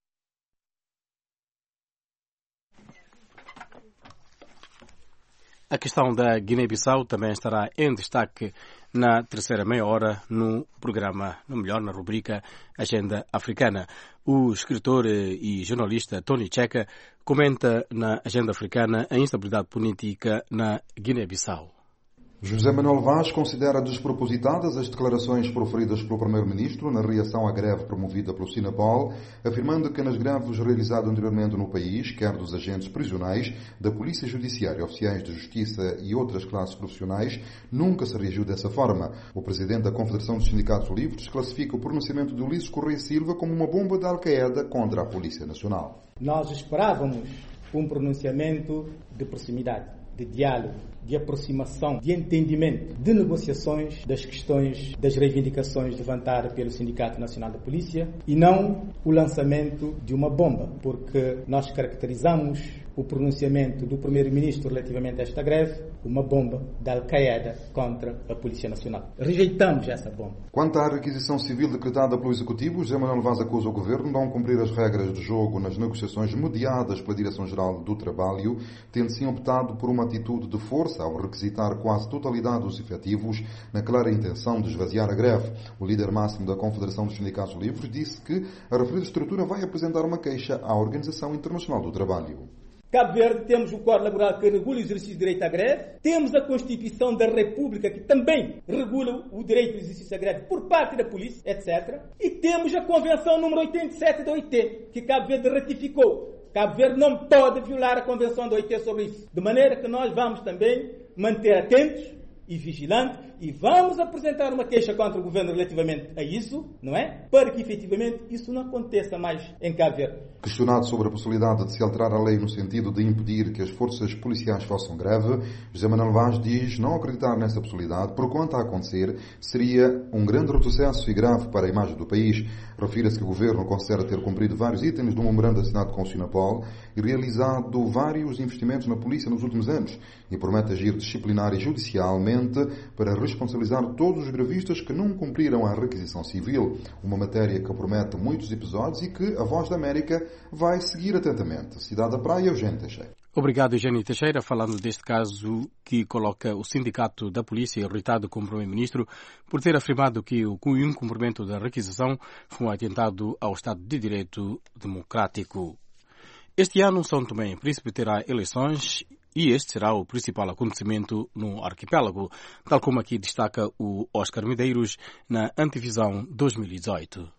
A questão da Guiné-Bissau também estará em destaque na terceira meia hora no programa, no melhor, na rubrica Agenda Africana. O escritor e jornalista Tony Checa comenta na Agenda Africana a instabilidade política na Guiné-Bissau. José Manuel Vaz considera despropositadas as declarações proferidas pelo Primeiro-Ministro na reação à greve promovida pelo Sinapol, afirmando que nas greves realizadas anteriormente no país, quer dos agentes prisionais, da Polícia Judiciária, oficiais de Justiça e outras classes profissionais, nunca se reagiu dessa forma. O presidente da Confederação dos Sindicatos Livres classifica o pronunciamento de Ulisses Correia Silva como uma bomba da Al-Qaeda contra a Polícia Nacional. Nós esperávamos um pronunciamento de proximidade, de diálogo, de aproximação, de entendimento, de negociações das questões, das reivindicações levantadas pelo Sindicato Nacional da Polícia e não o lançamento de uma bomba, porque nós caracterizamos o pronunciamento do Primeiro-Ministro relativamente a esta greve uma bomba da Al-Qaeda contra a Polícia Nacional. Rejeitamos essa bomba. Quanto à requisição civil decretada pelo Executivo, José Manuel Vaz acusa o Governo de não cumprir as regras de jogo nas negociações mediadas pela Direção-Geral do Trabalho, tendo sim optado por uma atitude de força ao requisitar quase totalidade dos efetivos na clara intenção de esvaziar a greve. O líder máximo da Confederação dos Sindicatos Livres disse que a referida estrutura vai apresentar uma queixa à Organização Internacional do Trabalho. Cabo Verde temos o Código Laboral que regula o exercício do direito à greve, temos a Constituição da República que também regula o direito ao exercício da greve por parte da polícia, etcétera. E temos a Convenção número oitenta e sete da O I T, que Cabo Verde ratificou. Cabo Verde não pode violar a Convenção da O I T sobre isso. De maneira que nós vamos também manter atentos e vigilantes e vamos apresentar uma queixa contra o Governo relativamente a isso, não é? Para que efetivamente isso não aconteça mais em Cabo Verde. Questionado sobre a possibilidade de se alterar a lei no sentido de impedir que as forças policiais façam greve, José Manuel Vaz diz não acreditar nessa possibilidade, por quanto a acontecer, seria um grande retrocesso e grave para a imagem do país. Refira-se que o Governo considera ter cumprido vários itens do memorando assinado com o Sinapol e realizado vários investimentos na polícia nos últimos anos e promete agir disciplinar e judicialmente para responsabilizar todos os grevistas que não cumpriram a requisição civil, uma matéria que promete muitos episódios e que a Voz da América vai seguir atentamente. Cidade da Praia, Eugênio Teixeira. Obrigado, Eugênio Teixeira, falando deste caso que coloca o Sindicato da Polícia irritado com o Primeiro-Ministro por ter afirmado que o incumprimento da requisição foi um atentado ao Estado de Direito Democrático. Este ano, São Tomé e Príncipe terá eleições e este será o principal acontecimento no arquipélago, tal como aqui destaca o Oscar Medeiros na Antevisão dois mil e dezoito.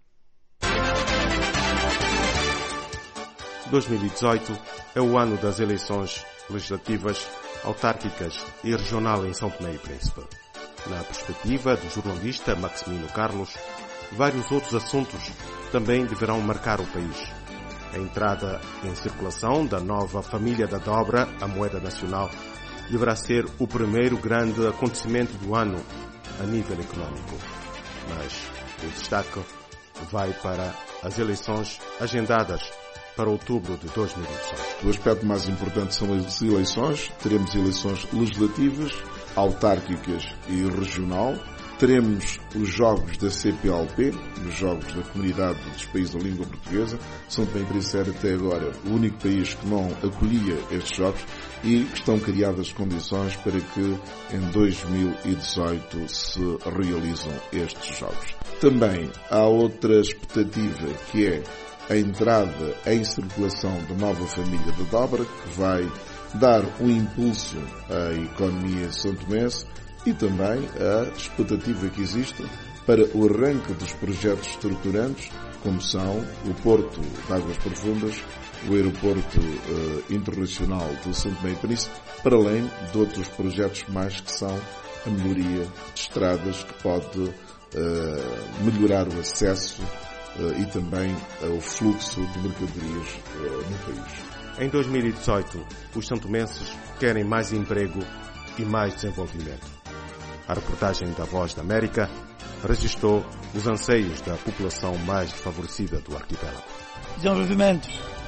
dois mil e dezoito é o ano das eleições legislativas, autárquicas e regional em São Tomé e Príncipe. Na perspectiva do jornalista Maximino Carlos, vários outros assuntos também deverão marcar o país. A entrada em circulação da nova família da dobra, a moeda nacional, deverá ser o primeiro grande acontecimento do ano a nível econômico. Mas o destaque vai para as eleições agendadas para outubro de dois mil e dezoito. O aspecto mais importante são as eleições. Teremos eleições legislativas, autárquicas e regional. Teremos os jogos da C P L P, os jogos da Comunidade dos Países da Língua Portuguesa. São Tomé e Príncipe era até agora o único país que não acolhia estes jogos e estão criadas condições para que em dois mil e dezoito se realizam estes jogos. Também há outra expectativa que é a entrada em circulação da nova família da dobra, que vai dar um impulso à economia santomense e também a expectativa que existe para o arranque dos projetos estruturantes, como são o Porto de Águas Profundas, o Aeroporto uh, Internacional do São Tomé e Príncipe, para além de outros projetos mais que são a melhoria de estradas, que pode uh, melhorar o acesso uh, e também uh, o fluxo de mercadorias uh, no país. Em dois mil e dezoito, os santomenses querem mais emprego e mais desenvolvimento. A reportagem da Voz da América registrou os anseios da população mais desfavorecida do arquipélago. Desenvolvimento.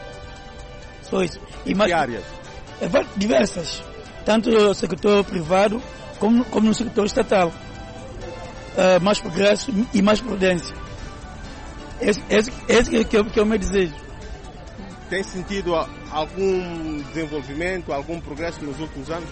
Só isso. E mais, que áreas? Diversas. Tanto no setor privado como, como no setor estatal. Uh, mais progresso e mais prudência. Esse, esse, esse é, que, é, que é o meu desejo. Tem sentido algum desenvolvimento, algum progresso nos últimos anos?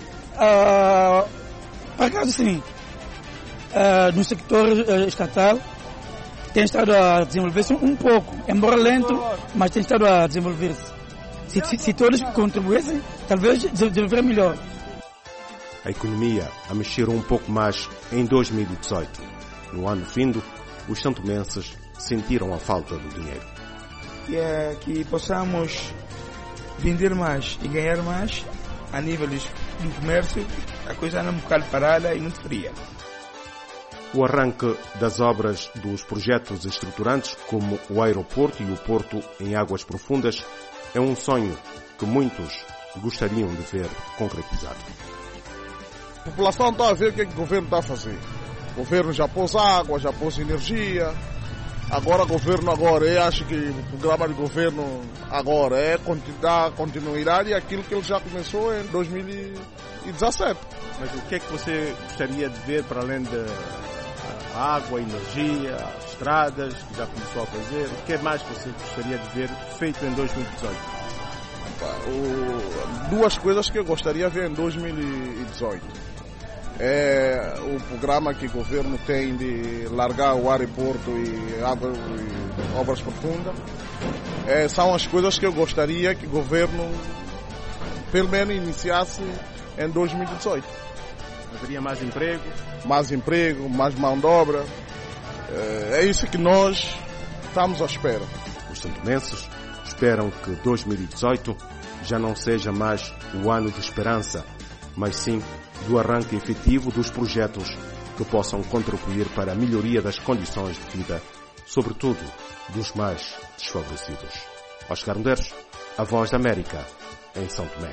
Uh, Por acaso, sim. Uh, no sector uh, estatal, tem estado a desenvolver-se um pouco, embora lento, mas tem estado a desenvolver-se. Se, se, se todos contribuíssem, talvez desenvolver melhor. A economia a mexer um pouco mais em dois mil e dezoito. No ano vindo, os santomenses sentiram a falta do dinheiro. Que, é, que possamos vender mais e ganhar mais a nível do comércio, a coisa anda um bocado parada e muito fria. O arranque das obras dos projetos estruturantes, como o aeroporto e o porto em Águas Profundas, é um sonho que muitos gostariam de ver concretizado. A população está a ver o que, é que o governo está a fazer. O governo já pôs água, já pôs energia. Agora o governo agora, eu acho que o programa de governo agora é dar continuidade àquilo que ele já começou em dois mil e dezassete. Mas o que é que você gostaria de ver para além da água, energia, estradas, que já começou a fazer? O que mais você gostaria de ver feito em dois mil e dezoito? O, duas coisas que eu gostaria de ver em dois mil e dezoito. É o programa que o governo tem de largar o aeroporto e, água, e obras profundas. É, são as coisas que eu gostaria que o governo pelo menos iniciasse em dois mil e dezoito. Haveria mais emprego? Mais emprego, mais mão de obra. É, é isso que nós estamos à espera. Os santomenses esperam que dois mil e dezoito já não seja mais o ano de esperança, mas sim do arranque efetivo dos projetos que possam contribuir para a melhoria das condições de vida, sobretudo dos mais desfavorecidos. Oscar Medeiros, a Voz da América, em São Tomé.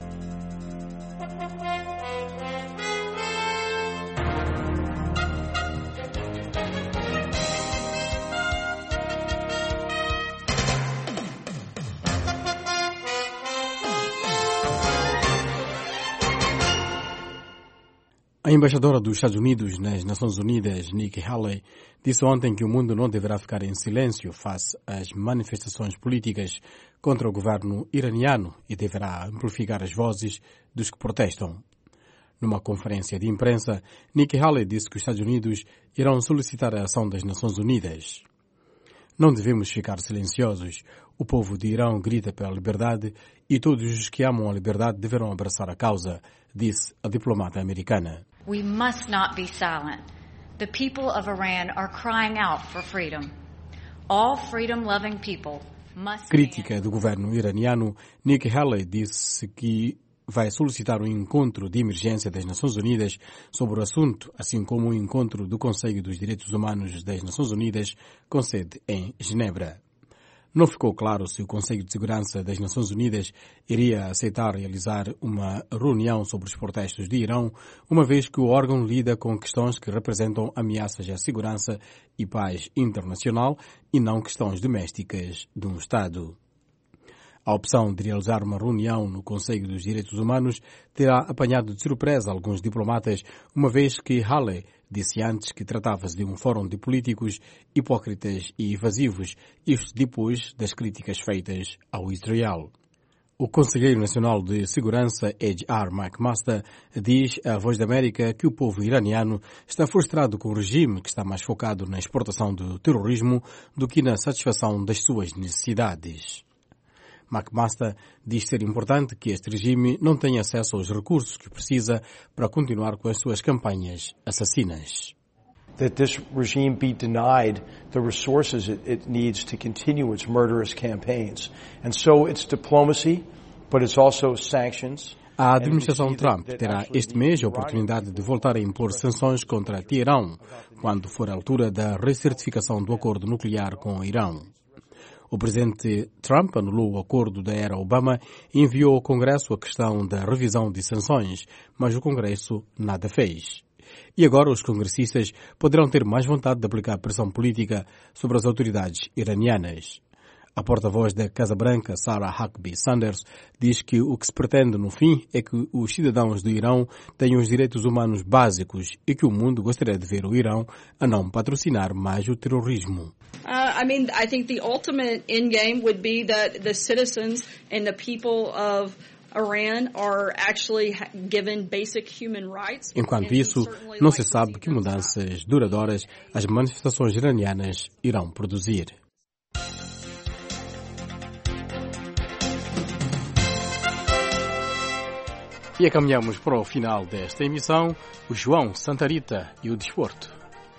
A embaixadora dos Estados Unidos nas Nações Unidas, Nikki Haley, disse ontem que o mundo não deverá ficar em silêncio face às manifestações políticas contra o governo iraniano e deverá amplificar as vozes dos que protestam. Numa conferência de imprensa, Nikki Haley disse que os Estados Unidos irão solicitar a ação das Nações Unidas. Não devemos ficar silenciosos. O povo de Irão grita pela liberdade e todos os que amam a liberdade deverão abraçar a causa, disse a diplomata americana. We must not be silent. The people of Iran are crying out for freedom. All freedom-loving people must. Crítica do governo iraniano, Nikki Haley disse que vai solicitar um encontro de emergência das Nações Unidas sobre o assunto, assim como o um encontro do Conselho dos Direitos Humanos das Nações Unidas, com sede em Genebra. Não ficou claro se o Conselho de Segurança das Nações Unidas iria aceitar realizar uma reunião sobre os protestos de Irão, uma vez que o órgão lida com questões que representam ameaças à segurança e paz internacional e não questões domésticas de um Estado. A opção de realizar uma reunião no Conselho dos Direitos Humanos terá apanhado de surpresa alguns diplomatas, uma vez que Halle disse antes que tratava-se de um fórum de políticos hipócritas e evasivos, isto depois das críticas feitas ao Israel. O Conselheiro Nacional de Segurança, H R McMaster, diz à Voz da América que o povo iraniano está frustrado com o regime que está mais focado na exportação do terrorismo do que na satisfação das suas necessidades. McMaster diz ser importante que este regime não tenha acesso aos recursos que precisa para continuar com as suas campanhas assassinas. That this regime be denied the resources it, it needs to continue its murderous campaigns. And so it's diplomacy, but it's also sanctions. A administração Trump terá este mês a oportunidade de voltar a impor sanções contra Teherão, quando for a altura da recertificação do acordo nuclear com o Irão. O presidente Trump anulou o acordo da era Obama e enviou ao Congresso a questão da revisão de sanções, mas o Congresso nada fez. E agora os congressistas poderão ter mais vontade de aplicar pressão política sobre as autoridades iranianas. A porta-voz da Casa Branca, Sarah Huckabee Sanders, diz que o que se pretende no fim é que os cidadãos do Irão tenham os direitos humanos básicos e que o mundo gostaria de ver o Irão a não patrocinar mais o terrorismo. Uh, I mean, I think the ultimate end game would be that the citizens and the people of Iran are actually given basic human rights. Enquanto isso, não se sabe que mudanças duradouras as manifestações iranianas irão produzir. E caminhamos para o final desta emissão, o João Santa Rita e o desporto.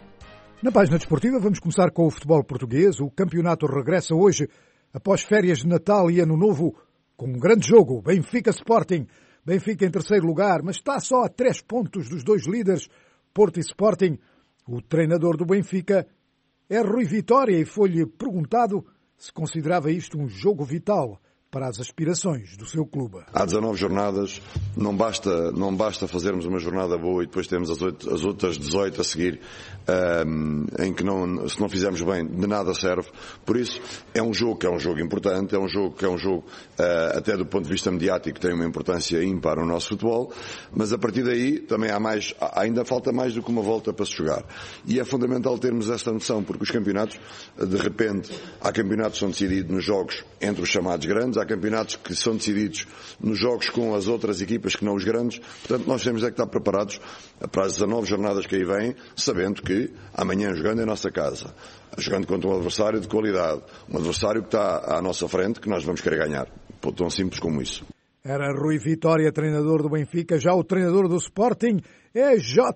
Na página desportiva vamos começar com o futebol português. O campeonato regressa hoje, após férias de Natal e Ano Novo, com um grande jogo. Benfica Sporting. Benfica em terceiro lugar, mas está só a três pontos dos dois líderes, Porto e Sporting. O treinador do Benfica é Rui Vitória e foi-lhe perguntado se considerava isto um jogo vital para as aspirações do seu clube. Há dezanove jornadas, não basta, não basta fazermos uma jornada boa e depois temos as, oito, as outras dezoito a seguir, um, em que não, se não fizermos bem, de nada serve. Por isso, é um jogo que é um jogo importante, é um jogo que é um jogo, uh, até do ponto de vista mediático, tem uma importância ímpar no nosso futebol, mas a partir daí também há mais, ainda falta mais do que uma volta para se jogar. E é fundamental termos esta noção, porque os campeonatos, de repente, há campeonatos que são decididos nos jogos entre os chamados grandes, há campeonatos que são decididos nos jogos com as outras equipas que não os grandes. Portanto, nós temos é que estar preparados para as dezanove jornadas que aí vêm, sabendo que amanhã jogando em nossa casa, jogando contra um adversário de qualidade, um adversário que está à nossa frente, que nós vamos querer ganhar. Tão simples como isso. Era Rui Vitória, treinador do Benfica. Já o treinador do Sporting é J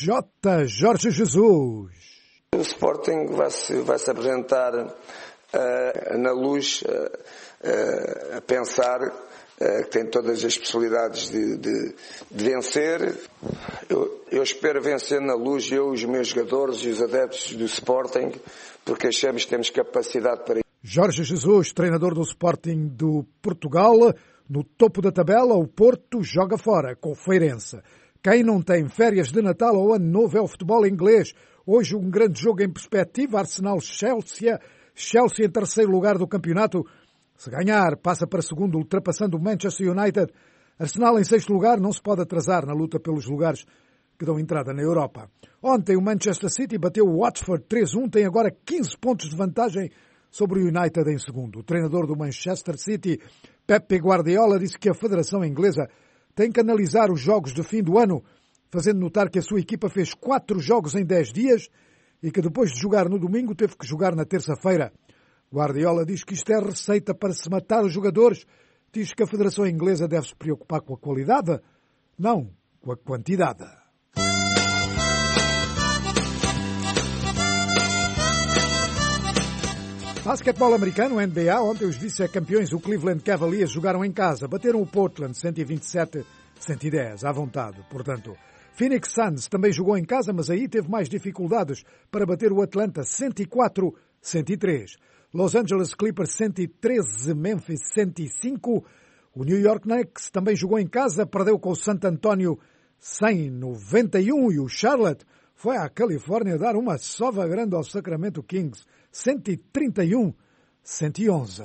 J Jorge Jesus. O Sporting vai-se vai se apresentar uh, na Luz uh, uh, a pensar uh, que tem todas as possibilidades de, de, de vencer. Eu, eu espero vencer na Luz, eu, os meus jogadores e os adeptos do Sporting, porque achamos que temos capacidade para isso. Jorge Jesus, treinador do Sporting do Portugal. No topo da tabela, o Porto joga fora com o Feirense. Quem não tem férias de Natal ou Ano Novo é o futebol inglês. Hoje um grande jogo em perspectiva, Arsenal-Chelsea. Chelsea em terceiro lugar do campeonato. Se ganhar, passa para segundo, ultrapassando o Manchester United. Arsenal em sexto lugar, não se pode atrasar na luta pelos lugares que dão entrada na Europa. Ontem o Manchester City bateu o Watford três a um, tem agora quinze pontos de vantagem sobre o United em segundo. O treinador do Manchester City, Pep Guardiola, disse que a Federação Inglesa tem que analisar os jogos de fim do ano, fazendo notar que a sua equipa fez quatro jogos em dez dias e que depois de jogar no domingo teve que jogar na terça-feira. Guardiola diz que isto é receita para se matar os jogadores. Diz que a Federação Inglesa deve se preocupar com a qualidade, não com a quantidade. Basquetebol americano, N B A, ontem os vice-campeões, o Cleveland Cavaliers, jogaram em casa. Bateram o Portland cento e vinte e sete a cento e dez, à vontade, portanto. Phoenix Suns também jogou em casa, mas aí teve mais dificuldades para bater o Atlanta cento e quatro a cento e três. Los Angeles Clippers cento e treze, Memphis cento e cinco. O New York Knicks também jogou em casa, perdeu com o San Antonio cem a noventa e um e o Charlotte foi à Califórnia dar uma sova grande ao Sacramento Kings cento e trinta e um a cento e onze.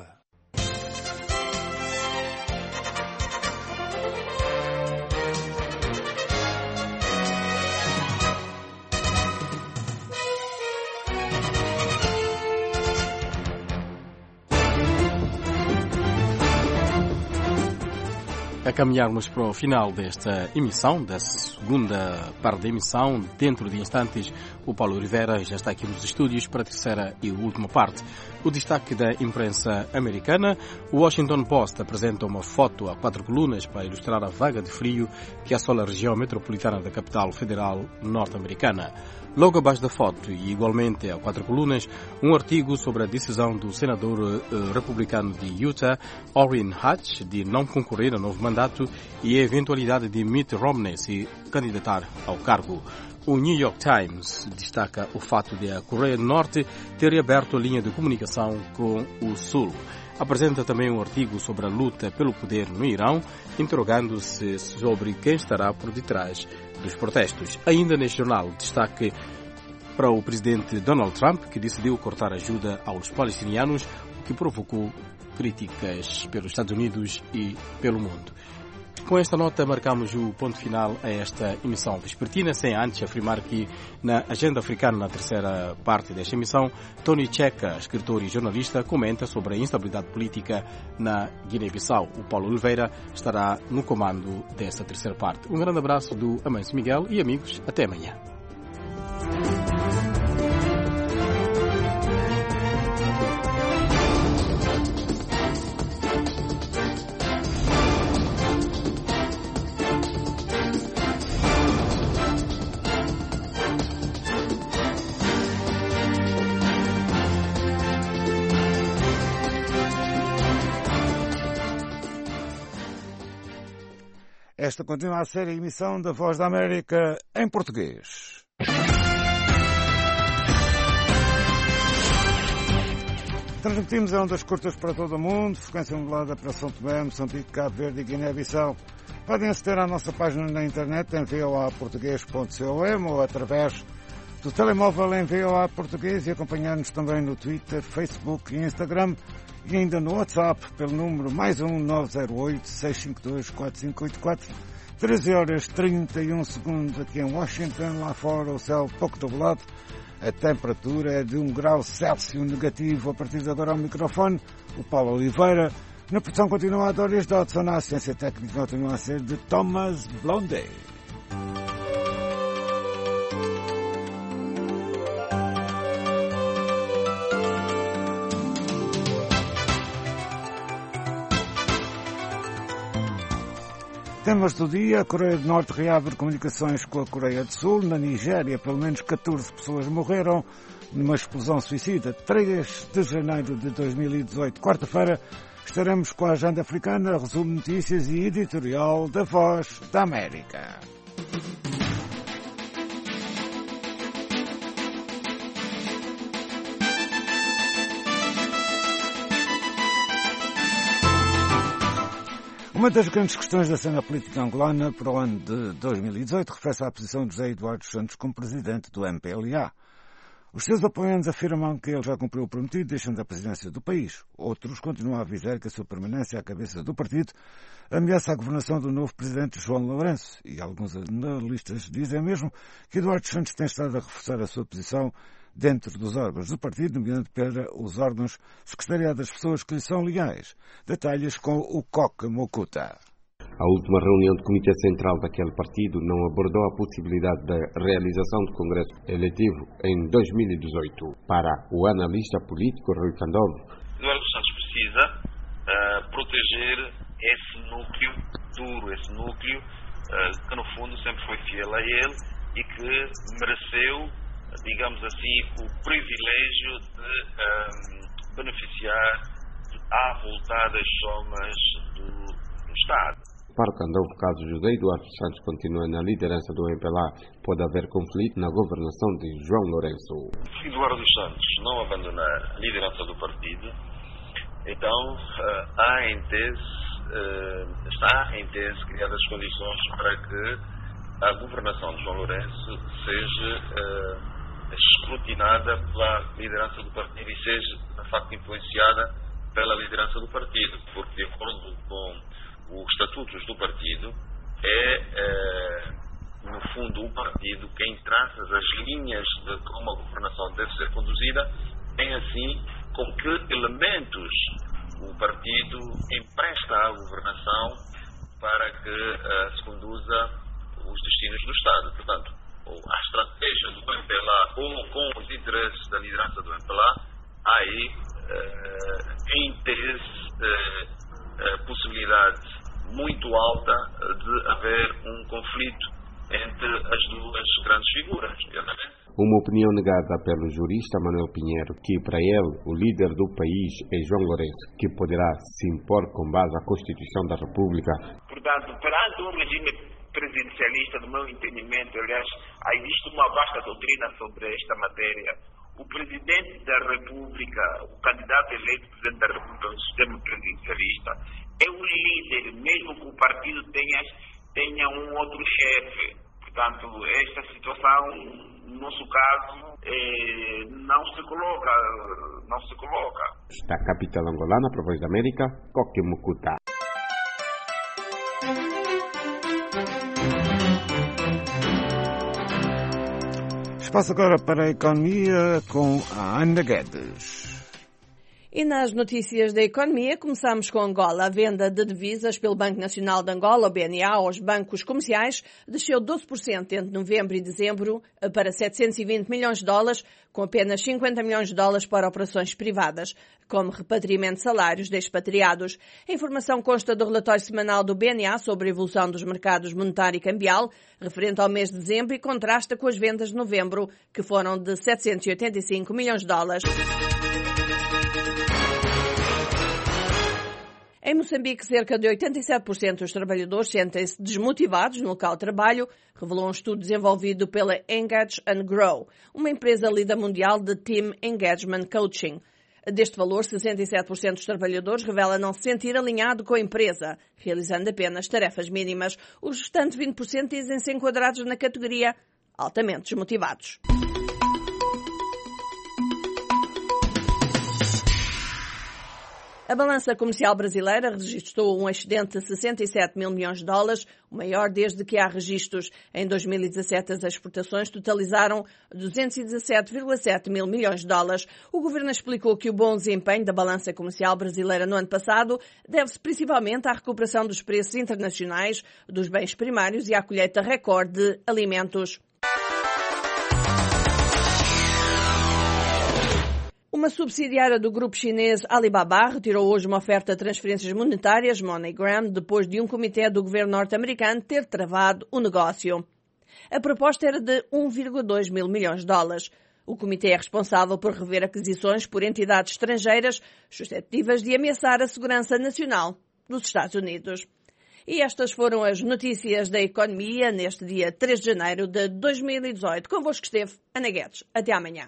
A caminharmos para o final desta emissão, da segunda parte da emissão, dentro de instantes, o Paulo Oliveira já está aqui nos estúdios para a terceira e última parte. O destaque da imprensa americana: o Washington Post apresenta uma foto a quatro colunas para ilustrar a vaga de frio que assola a região metropolitana da capital federal norte-americana. Logo abaixo da foto, e igualmente a quatro colunas, um artigo sobre a decisão do senador uh, republicano de Utah, Orrin Hatch, de não concorrer a novo mandato e a eventualidade de Mitt Romney se candidatar ao cargo. O New York Times destaca o fato de a Coreia do Norte ter aberto a linha de comunicação com o Sul. Apresenta também um artigo sobre a luta pelo poder no Irão, interrogando-se sobre quem estará por detrás dos protestos. Ainda neste jornal, destaque para o presidente Donald Trump, que decidiu cortar ajuda aos palestinianos, o que provocou críticas pelos Estados Unidos e pelo mundo. Com esta nota marcamos o ponto final a esta emissão vespertina, sem antes afirmar que na Agenda Africana, na terceira parte desta emissão, Tony Checa, escritor e jornalista, comenta sobre a instabilidade política na Guiné-Bissau. O Paulo Oliveira estará no comando desta terceira parte. Um grande abraço do Amancio Miguel e amigos, até amanhã. Esta continua a ser a emissão da Voz da América em português. Transmitimos a ondas curtas para todo o mundo, frequência modulada para São Tomé, Moçambique, Cabo Verde e Guiné-Bissau. Podem aceder à nossa página na internet em v o a português ponto com ou através do telemóvel em V O A Português e acompanhar-nos também no Twitter, Facebook e Instagram e ainda no WhatsApp pelo número mais um nove zero oito, seis cinco dois, quatro cinco oito quatro. treze horas e trinta e um segundos aqui em Washington, lá fora o céu pouco nublado. A temperatura é de um grau Celsius negativo. A partir de agora ao microfone, o Paulo Oliveira. Na produção continua a Doris Dodson, a assistência técnica continua a ser de Thomas Blondet. Temas do dia: a Coreia do Norte reabre comunicações com a Coreia do Sul. Na Nigéria, pelo menos catorze pessoas morreram numa explosão suicida. três de janeiro de dois mil e dezoito, quarta-feira, estaremos com a Agenda Africana, resumo de notícias e editorial da Voz da América. Uma das grandes questões da cena política angolana para o ano de dois mil e dezoito refere-se à posição de José Eduardo Santos como presidente do M P L A. Os seus apoiantes afirmam que ele já cumpriu o prometido, deixando a presidência do país. Outros continuam a avisar que a sua permanência à cabeça do partido ameaça a governação do novo presidente João Lourenço. E alguns analistas dizem mesmo que Eduardo Santos tem estado a reforçar a sua posição dentro dos órgãos do partido, nomeadamente para os órgãos secretariados das pessoas que lhe são leais. Detalhes com o Coque Mocuta. A última reunião do Comitê Central daquele partido não abordou a possibilidade da realização do Congresso Eletivo em dois mil e dezoito. Para o analista político Rui Candoso, Eduardo Santos precisa uh, proteger esse núcleo duro, esse núcleo uh, que no fundo sempre foi fiel a ele e que mereceu, digamos assim, o privilégio de um, beneficiar à voltadas somas do, do Estado. Para o Candovo, caso José Eduardo Santos continue na liderança do M P L A, pode haver conflito na governação de João Lourenço. Se Eduardo Santos não abandonar a liderança do partido, então há em tese, está em tese criadas as condições para que a governação de João Lourenço seja escrutinada pela liderança do partido e seja, de facto, influenciada pela liderança do partido, porque, de acordo com os estatutos do partido, é, é, no fundo, o partido quem traça as linhas de como a governação deve ser conduzida, tem assim com que elementos o partido empresta à governação para que uh, se conduza os destinos do Estado. Portanto, a estratégia do M P L A ou com os interesses da liderança do M P L A, há aí, uh, em tese, uh, a possibilidade muito alta de haver um conflito entre as duas grandes figuras. Uma opinião negada pelo jurista Manuel Pinheiro, que para ele o líder do país é João Lourenço, que poderá se impor com base à Constituição da República. Portanto, perante um regime presidencialista, no meu entendimento, aliás, existe uma vasta doutrina sobre esta matéria. O presidente da República, o candidato eleito presidente da República no sistema presidencialista, é o líder, mesmo que o partido tenha, tenha um outro chefe. Portanto, esta situação, no nosso caso, eh, não se coloca, não se coloca. Da capital angolana, para a Voz da América, Coque Mucuta. Espaço agora para a economia com a Ana Guedes. E nas notícias da economia, começamos com Angola. A venda de divisas pelo Banco Nacional de Angola, o B N A, aos bancos comerciais, desceu doze por cento entre novembro e dezembro para setecentos e vinte milhões de dólares, com apenas cinquenta milhões de dólares para operações privadas, como repatriamento de salários de expatriados. A informação consta do relatório semanal do B N A sobre a evolução dos mercados monetário e cambial, referente ao mês de dezembro, e contrasta com as vendas de novembro, que foram de setecentos e oitenta e cinco milhões de dólares. Em Moçambique, cerca de oitenta e sete por cento dos trabalhadores sentem-se desmotivados no local de trabalho, revelou um estudo desenvolvido pela Engage and Grow, uma empresa líder mundial de Team Engagement Coaching. Deste valor, sessenta e sete por cento dos trabalhadores revela não se sentir alinhado com a empresa, realizando apenas tarefas mínimas. Os restantes vinte por cento dizem-se enquadrados na categoria altamente desmotivados. A balança comercial brasileira registrou um excedente de sessenta e sete mil milhões de dólares, o maior desde que há registros. Em dois mil e dezassete, as exportações totalizaram duzentos e dezassete vírgula sete mil milhões de dólares. O governo explicou que o bom desempenho da balança comercial brasileira no ano passado deve-se principalmente à recuperação dos preços internacionais dos bens primários e à colheita recorde de alimentos. Uma subsidiária do grupo chinês Alibaba retirou hoje uma oferta de transferências monetárias, MoneyGram, depois de um comitê do governo norte-americano ter travado o negócio. A proposta era de um vírgula dois mil milhões de dólares. O comitê é responsável por rever aquisições por entidades estrangeiras suscetíveis de ameaçar a segurança nacional dos Estados Unidos. E estas foram as notícias da economia neste dia três de janeiro de dois mil e dezoito. Convosco esteve Ana Guedes. Até amanhã.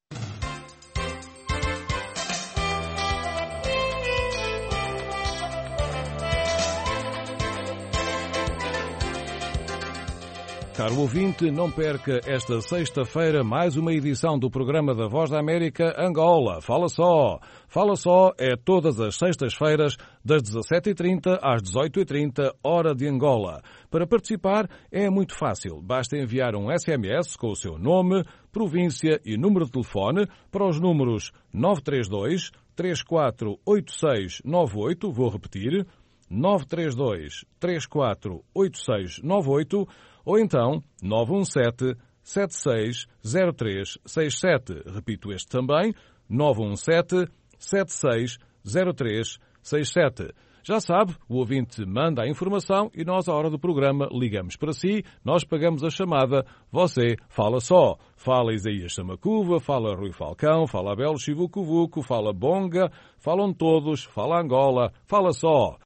Caro ouvinte, não perca esta sexta-feira mais uma edição do programa da Voz da América Angola. Fala só! Fala só é todas as sextas-feiras, das dezassete e trinta às dezoito e trinta, hora de Angola. Para participar é muito fácil. Basta enviar um S M S com o seu nome, província e número de telefone para os números nove três dois, três quatro oito seis nove oito, vou repetir, nove três dois, três quatro oito seis nove oito, ou então nove um sete, sete seis zero três seis sete. Repito este também, nove um sete, sete seis zero três seis sete. Já sabe, o ouvinte manda a informação e nós, à hora do programa, ligamos para si, nós pagamos a chamada, você fala só. Fala Isaías Samacuva, fala Rui Falcão, fala Abel Chivucovuco, fala Bonga, falam todos, fala Angola, fala só.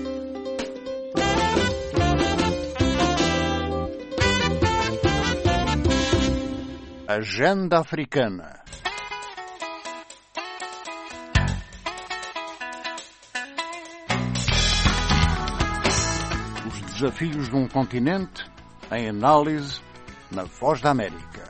Agenda Africana. Os desafios de um continente em análise na Voz da América.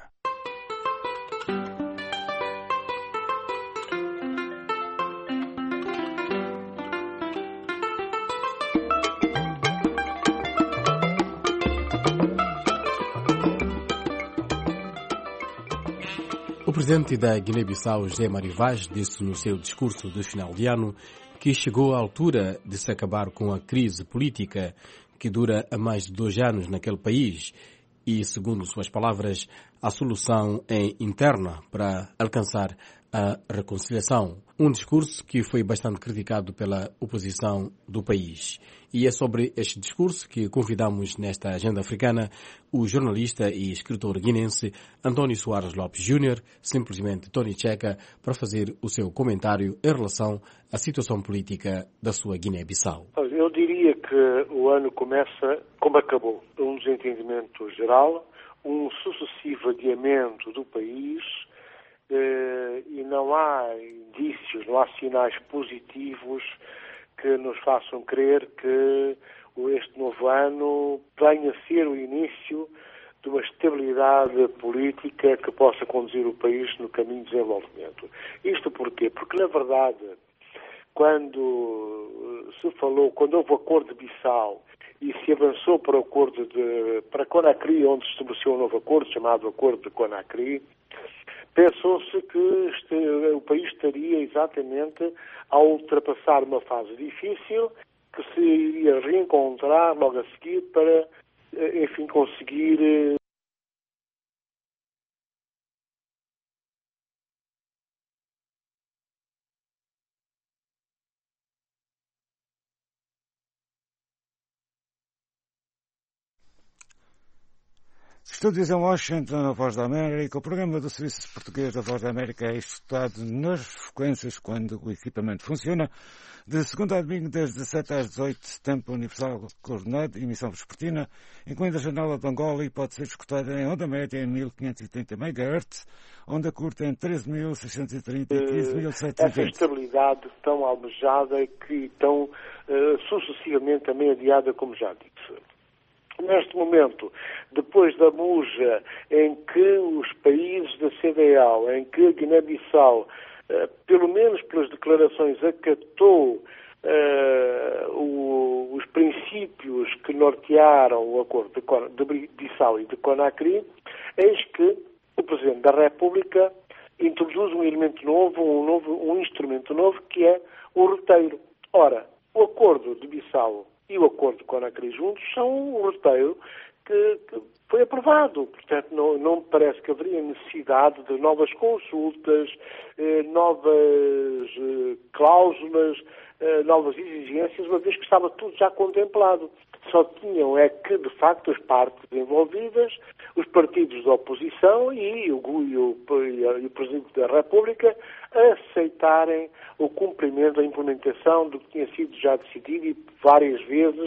O presidente da Guiné-Bissau, José Mário Vaz, disse no seu discurso de final de ano que chegou à altura de se acabar com a crise política que dura há mais de dois anos naquele país e, segundo suas palavras, a solução é interna para alcançar a reconciliação. Um discurso que foi bastante criticado pela oposição do país. E é sobre este discurso que convidamos nesta agenda africana o jornalista e escritor guinense António Soares Lopes Júnior, simplesmente Tony Checa, para fazer o seu comentário em relação à situação política da sua Guiné-Bissau. Eu diria que o ano começa como acabou. Um desentendimento geral, um sucessivo adiamento do país, Uh, e não há indícios, não há sinais positivos que nos façam crer que este novo ano venha a ser o início de uma estabilidade política que possa conduzir o país no caminho de desenvolvimento. Isto porquê? Porque, na verdade, quando se falou, quando houve o acordo de Bissau e se avançou para o acordo de, para Conakry, onde se estabeleceu um novo acordo, chamado Acordo de Conakry, pensou-se que este, o país estaria exatamente a ultrapassar uma fase difícil, que se iria reencontrar logo a seguir para, enfim, conseguir Estúdios em Washington, na Voz da América. O programa do Serviço Português da Voz da América é executado nas frequências quando o equipamento funciona, de segunda a domingo, das dezassete às dezoito, tempo universal coordenado, emissão vespertina, incluindo a janela de Angola, e pode ser escutada em onda média em mil quinhentos e oitenta megahertz, onda curta em treze mil seiscentos e trinta e quinze mil setecentos e vinte. Essa estabilidade tão almejada e tão uh, sucessivamente também adiada, como já disse. Neste momento, depois da muja em que os países da C D A O, em que a Guiné-Bissau, eh, pelo menos pelas declarações, acatou eh, o, os princípios que nortearam o acordo de, de Bissau e de Conakry, eis que o Presidente da República introduz um elemento novo, um, novo, um instrumento novo, que é o roteiro. Ora, o acordo de Bissau e o acordo de Conakry juntos são um roteiro que, que foi aprovado. Portanto, não, não me parece que haveria necessidade de novas consultas, eh, novas eh, cláusulas, eh, novas exigências, uma vez que estava tudo já contemplado. Só tinham é que, de facto, as partes envolvidas, os partidos da oposição e o, e o, e o Presidente da República aceitarem o cumprimento da implementação do que tinha sido já decidido e várias vezes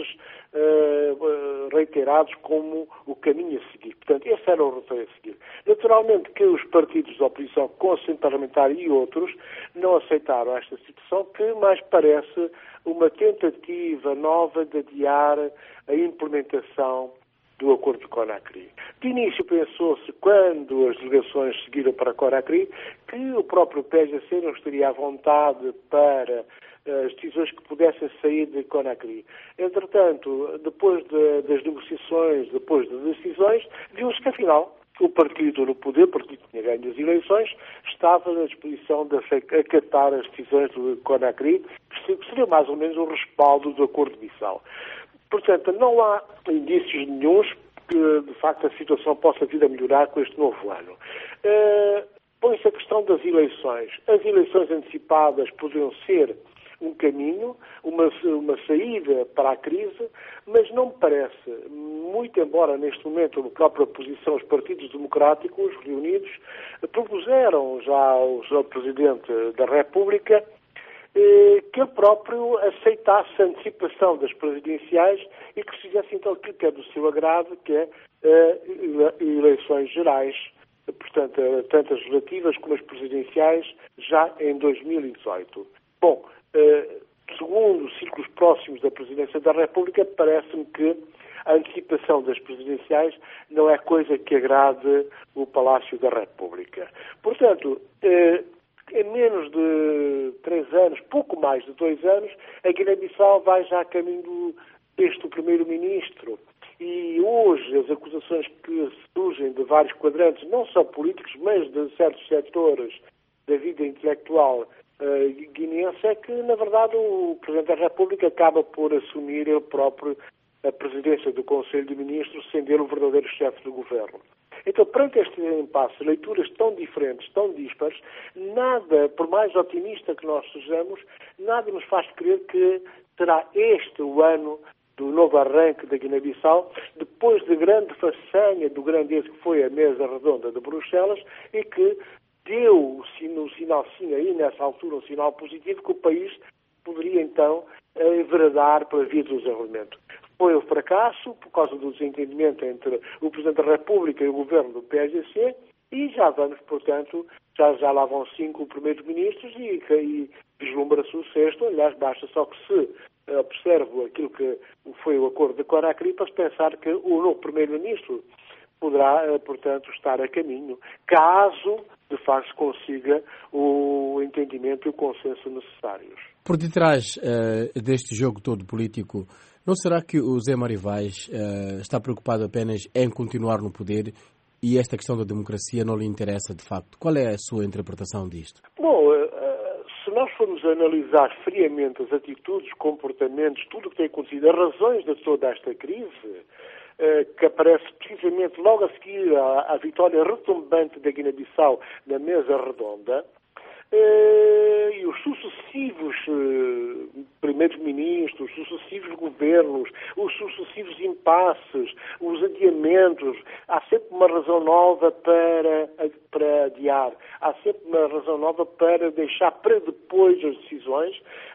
uh, reiterados como o caminho a seguir. Portanto, esse era o roteiro a seguir. Naturalmente que os partidos da oposição, com assento parlamentar e outros, não aceitaram esta situação, que mais parece uma tentativa nova de adiar a implementação do acordo de Conakry. De início pensou-se, quando as delegações seguiram para Conakry, que o próprio P S C não estaria à vontade para as decisões que pudessem sair de Conakry. Entretanto, depois de, das negociações, depois das decisões, viu-se que, afinal, o partido no poder, o partido que tinha ganho as eleições, estava na disposição de acatar as decisões de Conakry, que seria mais ou menos o respaldo do acordo de Bissau. Portanto, não há indícios nenhuns que, de facto, a situação possa vir a melhorar com este novo ano. Uh, Põe-se a questão das eleições. As eleições antecipadas poderiam ser um caminho, uma, uma saída para a crise, mas não me parece, muito embora neste momento a própria oposição, os partidos democráticos reunidos, propuseram já ao, ao Presidente da República eh, que ele próprio aceitasse a antecipação das presidenciais e que se fizesse então aquilo que é do seu agrado, que é eh, eleições gerais, portanto, tanto as legislativas como as presidenciais, já em dois mil e dezoito. Bom, eh, segundo os círculos próximos da Presidência da República, parece-me que a antecipação das presidenciais não é coisa que agrade o Palácio da República. Portanto, eh, em menos de três anos, pouco mais de dois anos, a Guiné-Bissau vai já a caminho deste Primeiro-Ministro. E hoje as acusações que surgem de vários quadrantes, não só políticos, mas de certos setores da vida intelectual uh, guineense, é que, na verdade, o Presidente da República acaba por assumir ele próprio a presidência do Conselho de Ministros, sendo ele o verdadeiro chefe do governo. Então, perante este impasse, leituras tão diferentes, tão dispares, nada, por mais otimista que nós sejamos, nada nos faz crer que será este o ano do novo arranque da Guiné-Bissau, depois da grande façanha, do grande êxito que foi a mesa redonda de Bruxelas, e que deu um sinal, sim, aí nessa altura, um sinal positivo, que o país poderia então enveredar pela via do desenvolvimento. Foi o fracasso, por causa do desentendimento entre o Presidente da República e o governo do P S D C, e já vamos, portanto, já, já lá vão cinco primeiros ministros e, e vislumbra-se o sexto. Aliás, basta só que se observo aquilo que foi o acordo de Conakry para se pensar que o novo primeiro-ministro poderá, portanto, estar a caminho, caso, de facto, consiga o entendimento e o consenso necessários. Por detrás uh, deste jogo todo político, não será que o Zé Mário Vaz uh, está preocupado apenas em continuar no poder e esta questão da democracia não lhe interessa de facto? Qual é a sua interpretação disto? Bom, uh, se nós formos analisar friamente as atitudes, comportamentos, tudo o que tem acontecido, as razões de toda esta crise, uh, que aparece precisamente logo a seguir à, à vitória retumbante da Guiné-Bissau na mesa redonda, Uh, e os sucessivos uh, primeiros-ministros, os sucessivos governos, os sucessivos impasses, os adiamentos, há sempre uma razão nova para, para adiar, há sempre uma razão nova para deixar para depois as decisões.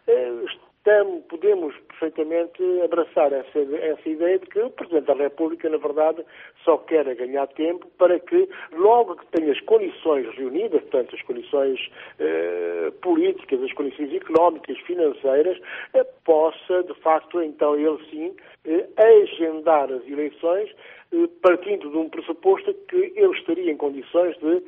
Uh, Estamos, podemos perfeitamente abraçar essa, essa ideia de que o Presidente da República, na verdade, só quer ganhar tempo para que, logo que tenha as condições reunidas, portanto, as condições eh, políticas, as condições económicas, financeiras, eh, possa, de facto, então, ele sim, eh, agendar as eleições, eh, partindo de um pressuposto que ele estaria em condições de,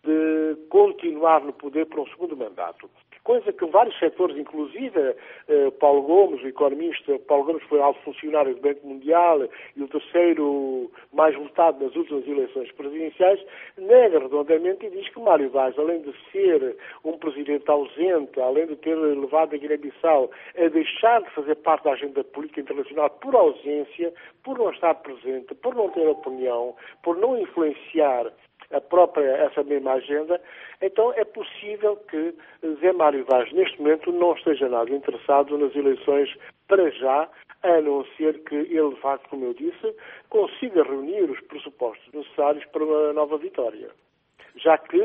de continuar no poder por um segundo mandato. Coisa que vários setores, inclusive eh, Paulo Gomes, o economista, Paulo Gomes foi alto funcionário do Banco Mundial e o terceiro mais votado nas últimas eleições presidenciais, nega redondamente e diz que Mário Vaz, além de ser um presidente ausente, além de ter levado a Guiné-Bissau a deixar de fazer parte da agenda política internacional por ausência, por não estar presente, por não ter opinião, por não influenciar a própria, essa mesma agenda, então é possível que Zé Mário Vaz, neste momento, não esteja nada interessado nas eleições para já, a não ser que ele, de facto, como eu disse, consiga reunir os pressupostos necessários para uma nova vitória. Já que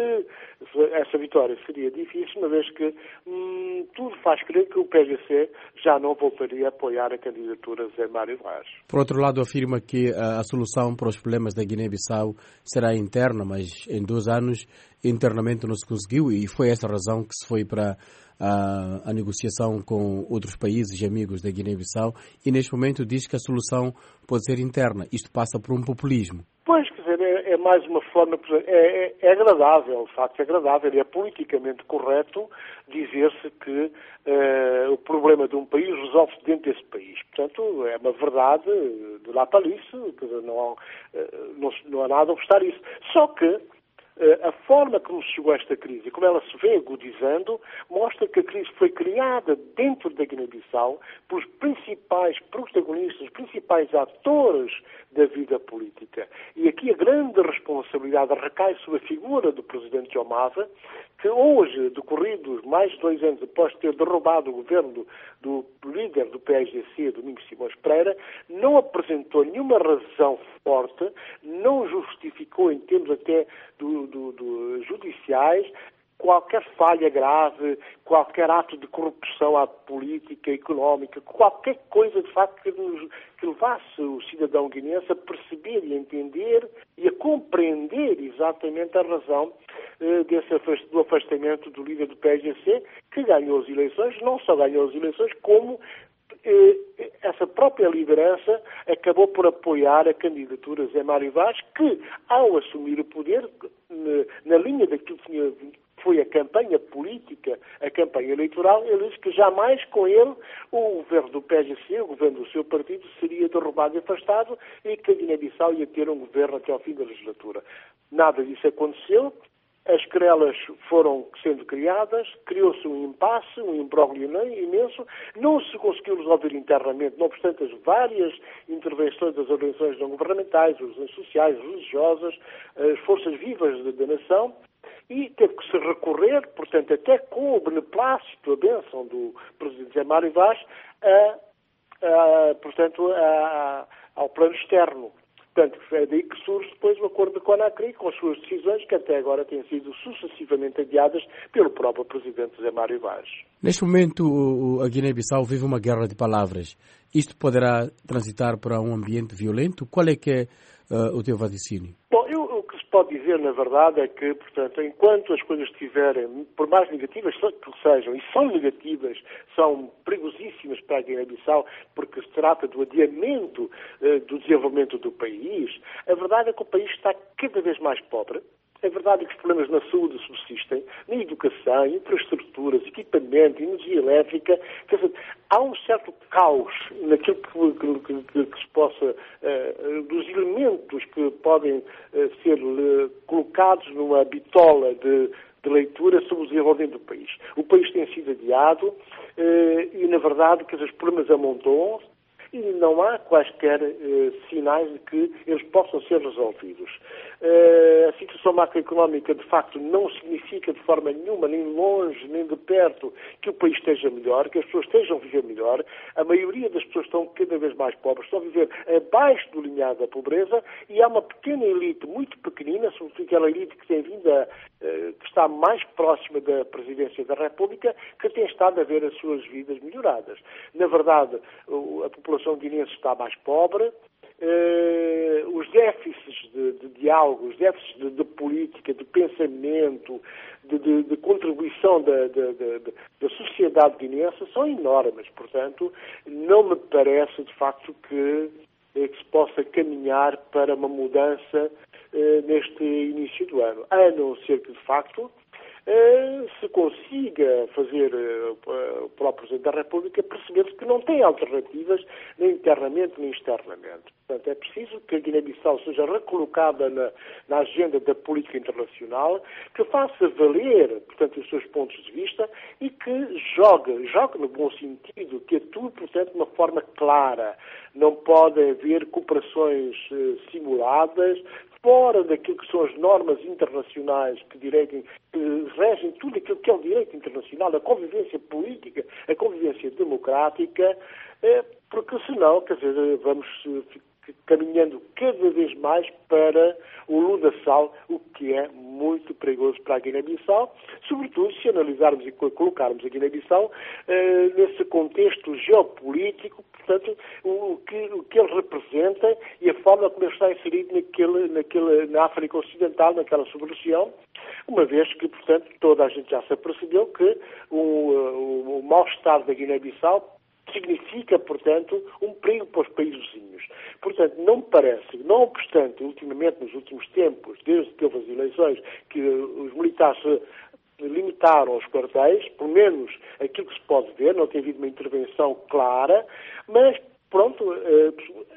essa vitória seria difícil, uma vez que hum, tudo faz crer que o P S D C já não voltaria a apoiar a candidatura de Zé Mário Vaz. Por outro lado, afirma que a, a solução para os problemas da Guiné-Bissau será interna, mas em dois anos internamente não se conseguiu e foi essa a razão que se foi para a, a negociação com outros países amigos da Guiné-Bissau e neste momento diz que a solução pode ser interna. Isto passa por um populismo. Pois, quer dizer, é, é mais uma forma, é, é, é agradável, de facto é agradável, é politicamente correto dizer-se que uh, o problema de um país resolve-se dentro desse país. Portanto, é uma verdade de lá para isso, quer dizer, não, há, uh, não, não há nada a obstar isso. Só que a forma como chegou a esta crise, como ela se vem agudizando, mostra que a crise foi criada dentro da Guiné-Bissau pelos principais protagonistas, os principais atores da vida política. E aqui a grande responsabilidade recai sobre a figura do Presidente Jomava, que hoje, decorridos mais de dois anos após ter derrubado o governo do, do líder do P S D C, Domingos Simões Pereira, não apresentou nenhuma razão forte, não justificou em termos até do, do, do judiciais qualquer falha grave, qualquer ato de corrupção à política, económica, qualquer coisa de facto que, nos, que levasse o cidadão guineense a perceber e a entender e a compreender exatamente a razão eh, desse afast, do afastamento do líder do P S D C, que ganhou as eleições, não só ganhou as eleições, como eh, essa própria liderança acabou por apoiar a candidatura de Zé Mário Vaz, que, ao assumir o poder, na, na linha daquilo que tinha foi a campanha política, a campanha eleitoral, ele disse que jamais com ele o governo do P S D C, o governo do seu partido, seria derrubado e afastado e que a Guiné-Bissau ia ter um governo até ao fim da legislatura. Nada disso aconteceu, as querelas foram sendo criadas, criou-se um impasse, um imbróglio imenso, não se conseguiu resolver internamente, não obstante as várias intervenções das organizações não governamentais, as organizações sociais, religiosas, as forças vivas da, da nação, e teve que se recorrer, portanto, até com o beneplácito, a bênção do presidente Zé Mário Vaz, a, a, portanto, a, ao plano externo. Portanto, é daí que surge depois o acordo de Conakry, com as suas decisões, que até agora têm sido sucessivamente adiadas pelo próprio presidente Zé Mário Vaz. Neste momento, a Guiné-Bissau vive uma guerra de palavras. Isto poderá transitar para um ambiente violento? Qual é que é uh, o teu vaticínio? Bom, eu, o que se pode dizer, na verdade, é que, portanto, enquanto as coisas estiverem, por mais negativas que sejam, e são negativas, são perigosíssimas para a Guiné-Bissau, porque se trata do adiamento uh, do desenvolvimento do país, a verdade é que o país está cada vez mais pobre. É verdade que os problemas na saúde subsistem, na educação, infraestruturas, equipamento, energia elétrica. Quer dizer, há um certo caos naquilo que, que, que, que se possa, uh, dos elementos que podem uh, ser uh, colocados numa bitola de, de leitura sobre o desenvolvimento do país. O país tem sido adiado uh, e, na verdade, que os problemas amontoam-se e não há quaisquer uh, sinais de que eles possam ser resolvidos. Uh, a situação macroeconómica, de facto, não significa de forma nenhuma, nem longe, nem de perto, que o país esteja melhor, que as pessoas estejam a viver melhor. A maioria das pessoas estão cada vez mais pobres, estão a viver abaixo do limiar da pobreza e há uma pequena elite, muito pequenina, sobretudo aquela elite que tem vindo a, uh, que está mais próxima da presidência da República, que tem estado a ver as suas vidas melhoradas. Na verdade, a população guineense está mais pobre. Uh, os déficits de, de diálogo, os déficits de, de política, de pensamento, de, de, de contribuição da, de, de, de, da sociedade guineense são enormes. Portanto, não me parece, de facto, que, que se possa caminhar para uma mudança uh, neste início do ano. A não ser que, de facto, Uh, se consiga fazer uh, uh, o próprio Presidente da República perceber que não tem alternativas nem internamente nem externamente. Portanto, é preciso que a Guiné-Bissau seja recolocada na, na agenda da política internacional, que faça valer, portanto, os seus pontos de vista e que jogue, jogue no bom sentido, que atue, portanto, de uma forma clara. Não pode haver cooperações uh, simuladas, fora daquilo que são as normas internacionais que, direitem, que regem tudo aquilo que é o direito internacional, a convivência política, a convivência democrática, porque senão, quer dizer, vamos caminhando cada vez mais para o ludaçal, o que é muito perigoso para a Guiné-Bissau, sobretudo se analisarmos e colocarmos a Guiné-Bissau eh, nesse contexto geopolítico, portanto, o que, o que ele representa e a forma como ele está inserido naquele, naquele, na África Ocidental, naquela sub-região, uma vez que, portanto, toda a gente já se apercebeu que o, o, o mal-estar da Guiné-Bissau significa, portanto, um perigo para os países vizinhos. Portanto, não me parece, não obstante, ultimamente, nos últimos tempos, desde que houve as eleições, que os militares limitaram os quartéis, pelo menos aquilo que se pode ver, não tem havido uma intervenção clara, mas, pronto, eh,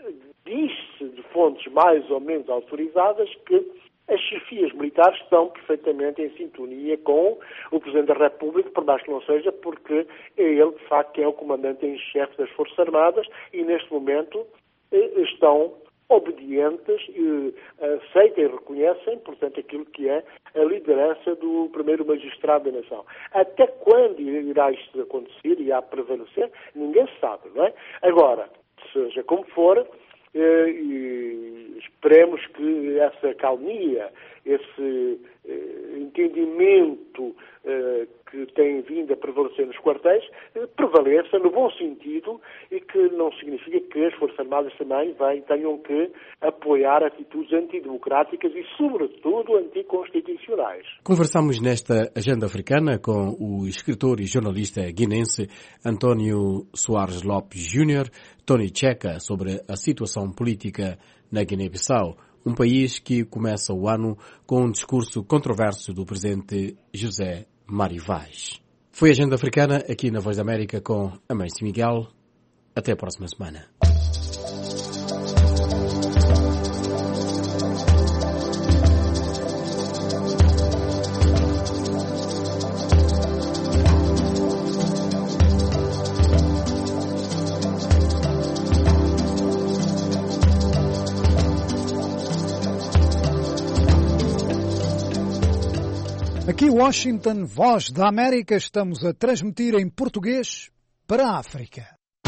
diz-se de fontes mais ou menos autorizadas que as chefias militares estão perfeitamente em sintonia com o Presidente da República, por mais que não seja, porque é ele, de facto, que é o comandante em chefe das Forças Armadas e, neste momento, estão obedientes e aceitam e reconhecem, portanto, aquilo que é a liderança do primeiro magistrado da nação. Até quando irá isto acontecer e irá prevalecer, ninguém sabe, não é? Agora, seja como for, eh, e esperemos que essa calmia, esse eh, entendimento eh, que tem vindo a prevalecer nos quartéis, eh, prevaleça no bom sentido e que não significa que as Forças Armadas também vem, tenham que apoiar atitudes antidemocráticas e, sobretudo, anticonstitucionais. Conversamos nesta agenda africana com o escritor e jornalista guinense António Soares Lopes Júnior, Tony Checa, sobre a situação política na Guiné-Bissau, um país que começa o ano com um discurso controverso do presidente José Mário Vaz. Foi a Agenda Africana aqui na Voz da América com Amâncio Miguel. Até a próxima semana. Aqui Washington, Voz da América, estamos a transmitir em português para a África.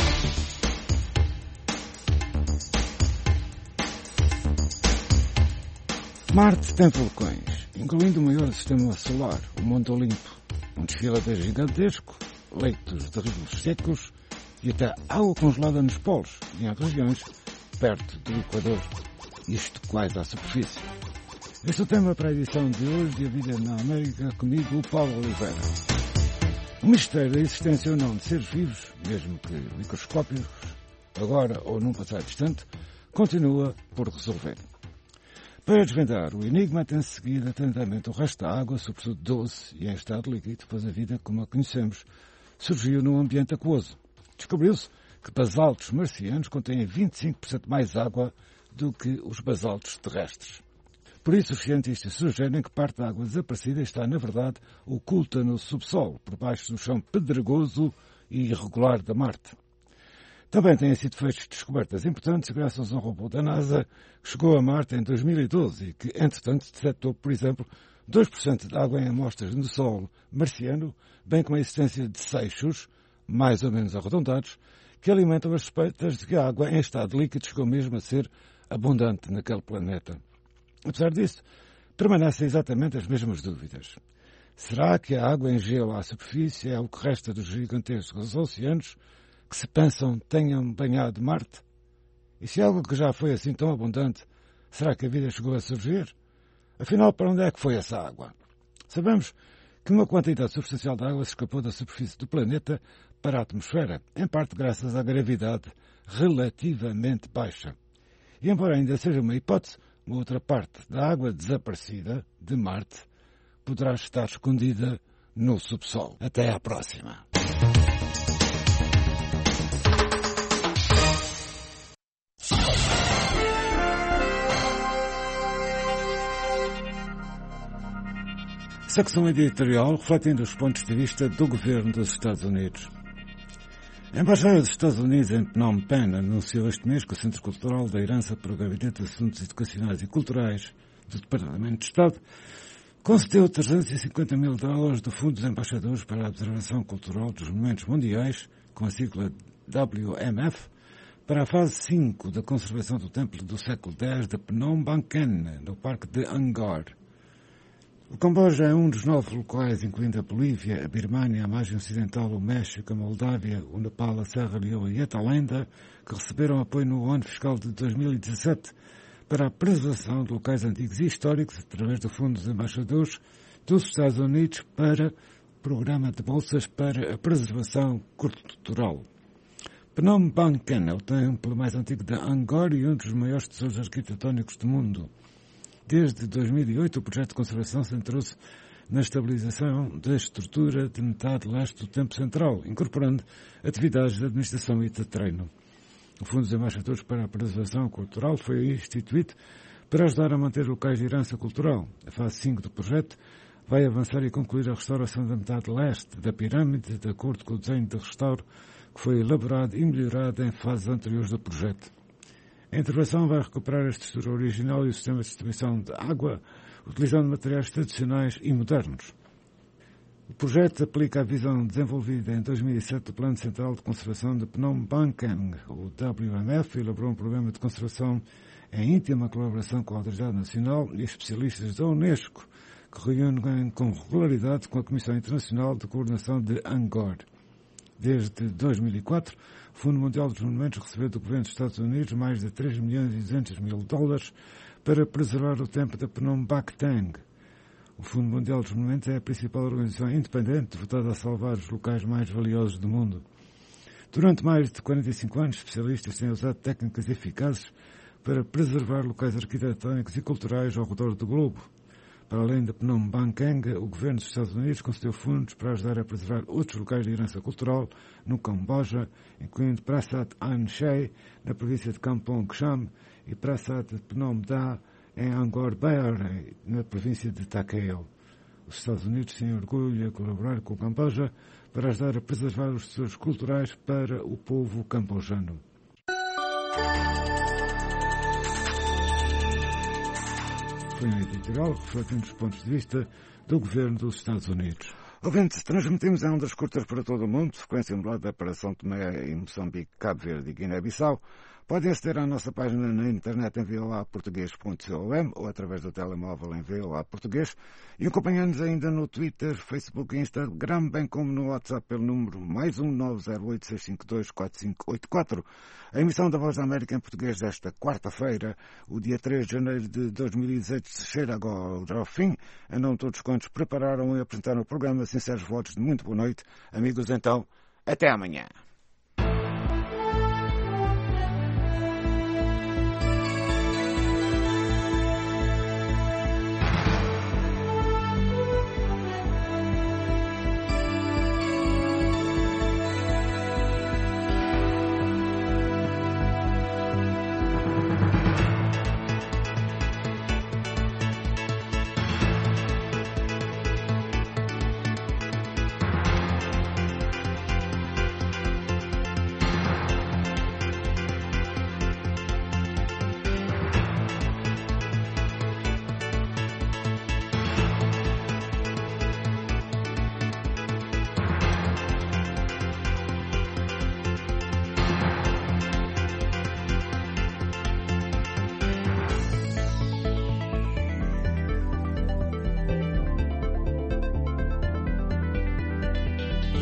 Marte tem vulcões, incluindo o maior sistema solar, o Monte Olimpo, um desfiladeiro gigantesco, leitos de rios secos e até água congelada nos polos e em regiões perto do Equador, isto quase à superfície. Este é o tema para a edição de hoje de A Vida na América, comigo, Paulo Oliveira. O mistério da existência ou não de seres vivos, mesmo que microscópicos, agora ou num passado distante, continua por resolver. Para desvendar o enigma, tem-se seguido atentamente o resto da água, sobretudo doce e em estado líquido, pois a vida, como a conhecemos, surgiu num ambiente aquoso. Descobriu-se que basaltos marcianos contêm vinte e cinco por cento mais água do que os basaltos terrestres. Por isso, os cientistas sugerem que parte da água desaparecida está, na verdade, oculta no subsolo, por baixo do chão pedregoso e irregular da Marte. Também têm sido feitas descobertas importantes graças a um robô da NASA que chegou a Marte em dois mil e doze e que, entretanto, detectou, por exemplo, dois por cento de água em amostras no solo marciano, bem como a existência de seixos, mais ou menos arredondados, que alimentam as suspeitas de que a água em estado líquido chegou mesmo a ser abundante naquele planeta. Apesar disso, permanecem exatamente as mesmas dúvidas. Será que a água em gelo à superfície é o que resta dos gigantescos oceanos que se pensam tenham banhado Marte? E se é algo que já foi assim tão abundante, será que a vida chegou a surgir? Afinal, para onde é que foi essa água? Sabemos que uma quantidade substancial de água se escapou da superfície do planeta para a atmosfera, em parte graças à gravidade relativamente baixa. E embora ainda seja uma hipótese, uma outra parte da água desaparecida de Marte poderá estar escondida no subsolo. Até à próxima. Secção editorial refletindo os pontos de vista do governo dos Estados Unidos. A Embaixada dos Estados Unidos em Phnom Penh anunciou este mês que o Centro Cultural da Herança para o Gabinete de Assuntos Educacionais e Culturais do Departamento de Estado concedeu trezentos e cinquenta mil dólares do Fundo dos Embaixadores para a Observação Cultural dos Monumentos Mundiais, com a sigla W M F, para a fase cinco da conservação do Templo do século dez de Phnom Penh, no Parque de Angkor. O Camboja é um dos nove locais, incluindo a Bolívia, a Birmânia, a margem ocidental, o México, a Moldávia, o Nepal, a Serra Leoa e a Tailândia, que receberam apoio no ano fiscal de dois mil e dezassete para a preservação de locais antigos e históricos através do Fundo dos Embaixadores dos Estados Unidos para o Programa de Bolsas para a Preservação Cultural. Phnom Penh é o templo mais antigo de Angkor e um dos maiores tesouros arquitetónicos do mundo. Desde dois mil e oito, o projeto de conservação centrou-se na estabilização da estrutura de metade leste do Templo Central, incorporando atividades de administração e de treino. O Fundo dos Embaixadores para a Preservação Cultural foi instituído para ajudar a manter locais de herança cultural. A fase cinco do projeto vai avançar e concluir a restauração da metade leste da pirâmide, de acordo com o desenho de restauro que foi elaborado e melhorado em fases anteriores do projeto. A intervenção vai recuperar a estrutura original e o sistema de distribuição de água, utilizando materiais tradicionais e modernos. O projeto aplica a visão desenvolvida em dois mil e sete do Plano Central de Conservação de Phnom Bankeng. O W M F elaborou um programa de conservação em íntima colaboração com a Autoridade Nacional e especialistas da Unesco, que reúnem com regularidade com a Comissão Internacional de Coordenação de Angkor. Desde dois mil e quatro, o Fundo Mundial dos Monumentos recebeu do Governo dos Estados Unidos mais de três milhões e duzentos mil dólares para preservar o templo de Phnom Bakteng. O Fundo Mundial dos Monumentos é a principal organização independente votada a salvar os locais mais valiosos do mundo. Durante mais de quarenta e cinco anos, especialistas têm usado técnicas eficazes para preservar locais arquitetónicos e culturais ao redor do globo. Para além de Phnom Bankeng, o governo dos Estados Unidos concedeu fundos para ajudar a preservar outros locais de herança cultural no Camboja, incluindo Prasat An Chai, na província de Kampong Cham, e Prasat Phnom Da, em Angkor Bayoret, na província de Takeo. Os Estados Unidos têm orgulho de colaborar com o Camboja para ajudar a preservar os tesouros culturais para o povo cambojano. Foi um editorial refletindo os pontos de vista do governo dos Estados Unidos. Ouvintes, transmitimos em ondas curtas para todo o mundo, frequência modulada para São Tomé e Moçambique, Cabo Verde e Guiné-Bissau. Podem aceder à nossa página na internet em v o a português ponto com ou através do telemóvel em v o a português e acompanhando-nos ainda no Twitter, Facebook e Instagram, bem como no WhatsApp pelo número mais um nove zero oito seis cinco dois quatro cinco oito quatro. A emissão da Voz da América em português desta quarta-feira, o dia três de janeiro de dois mil e dezoito, chega agora ao fim. A nome de todos quantos prepararam e apresentaram o programa, sinceros votos de muito boa noite. Amigos, então, até amanhã.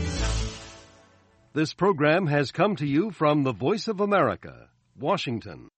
This program has come to you from the Voice of America, Washington.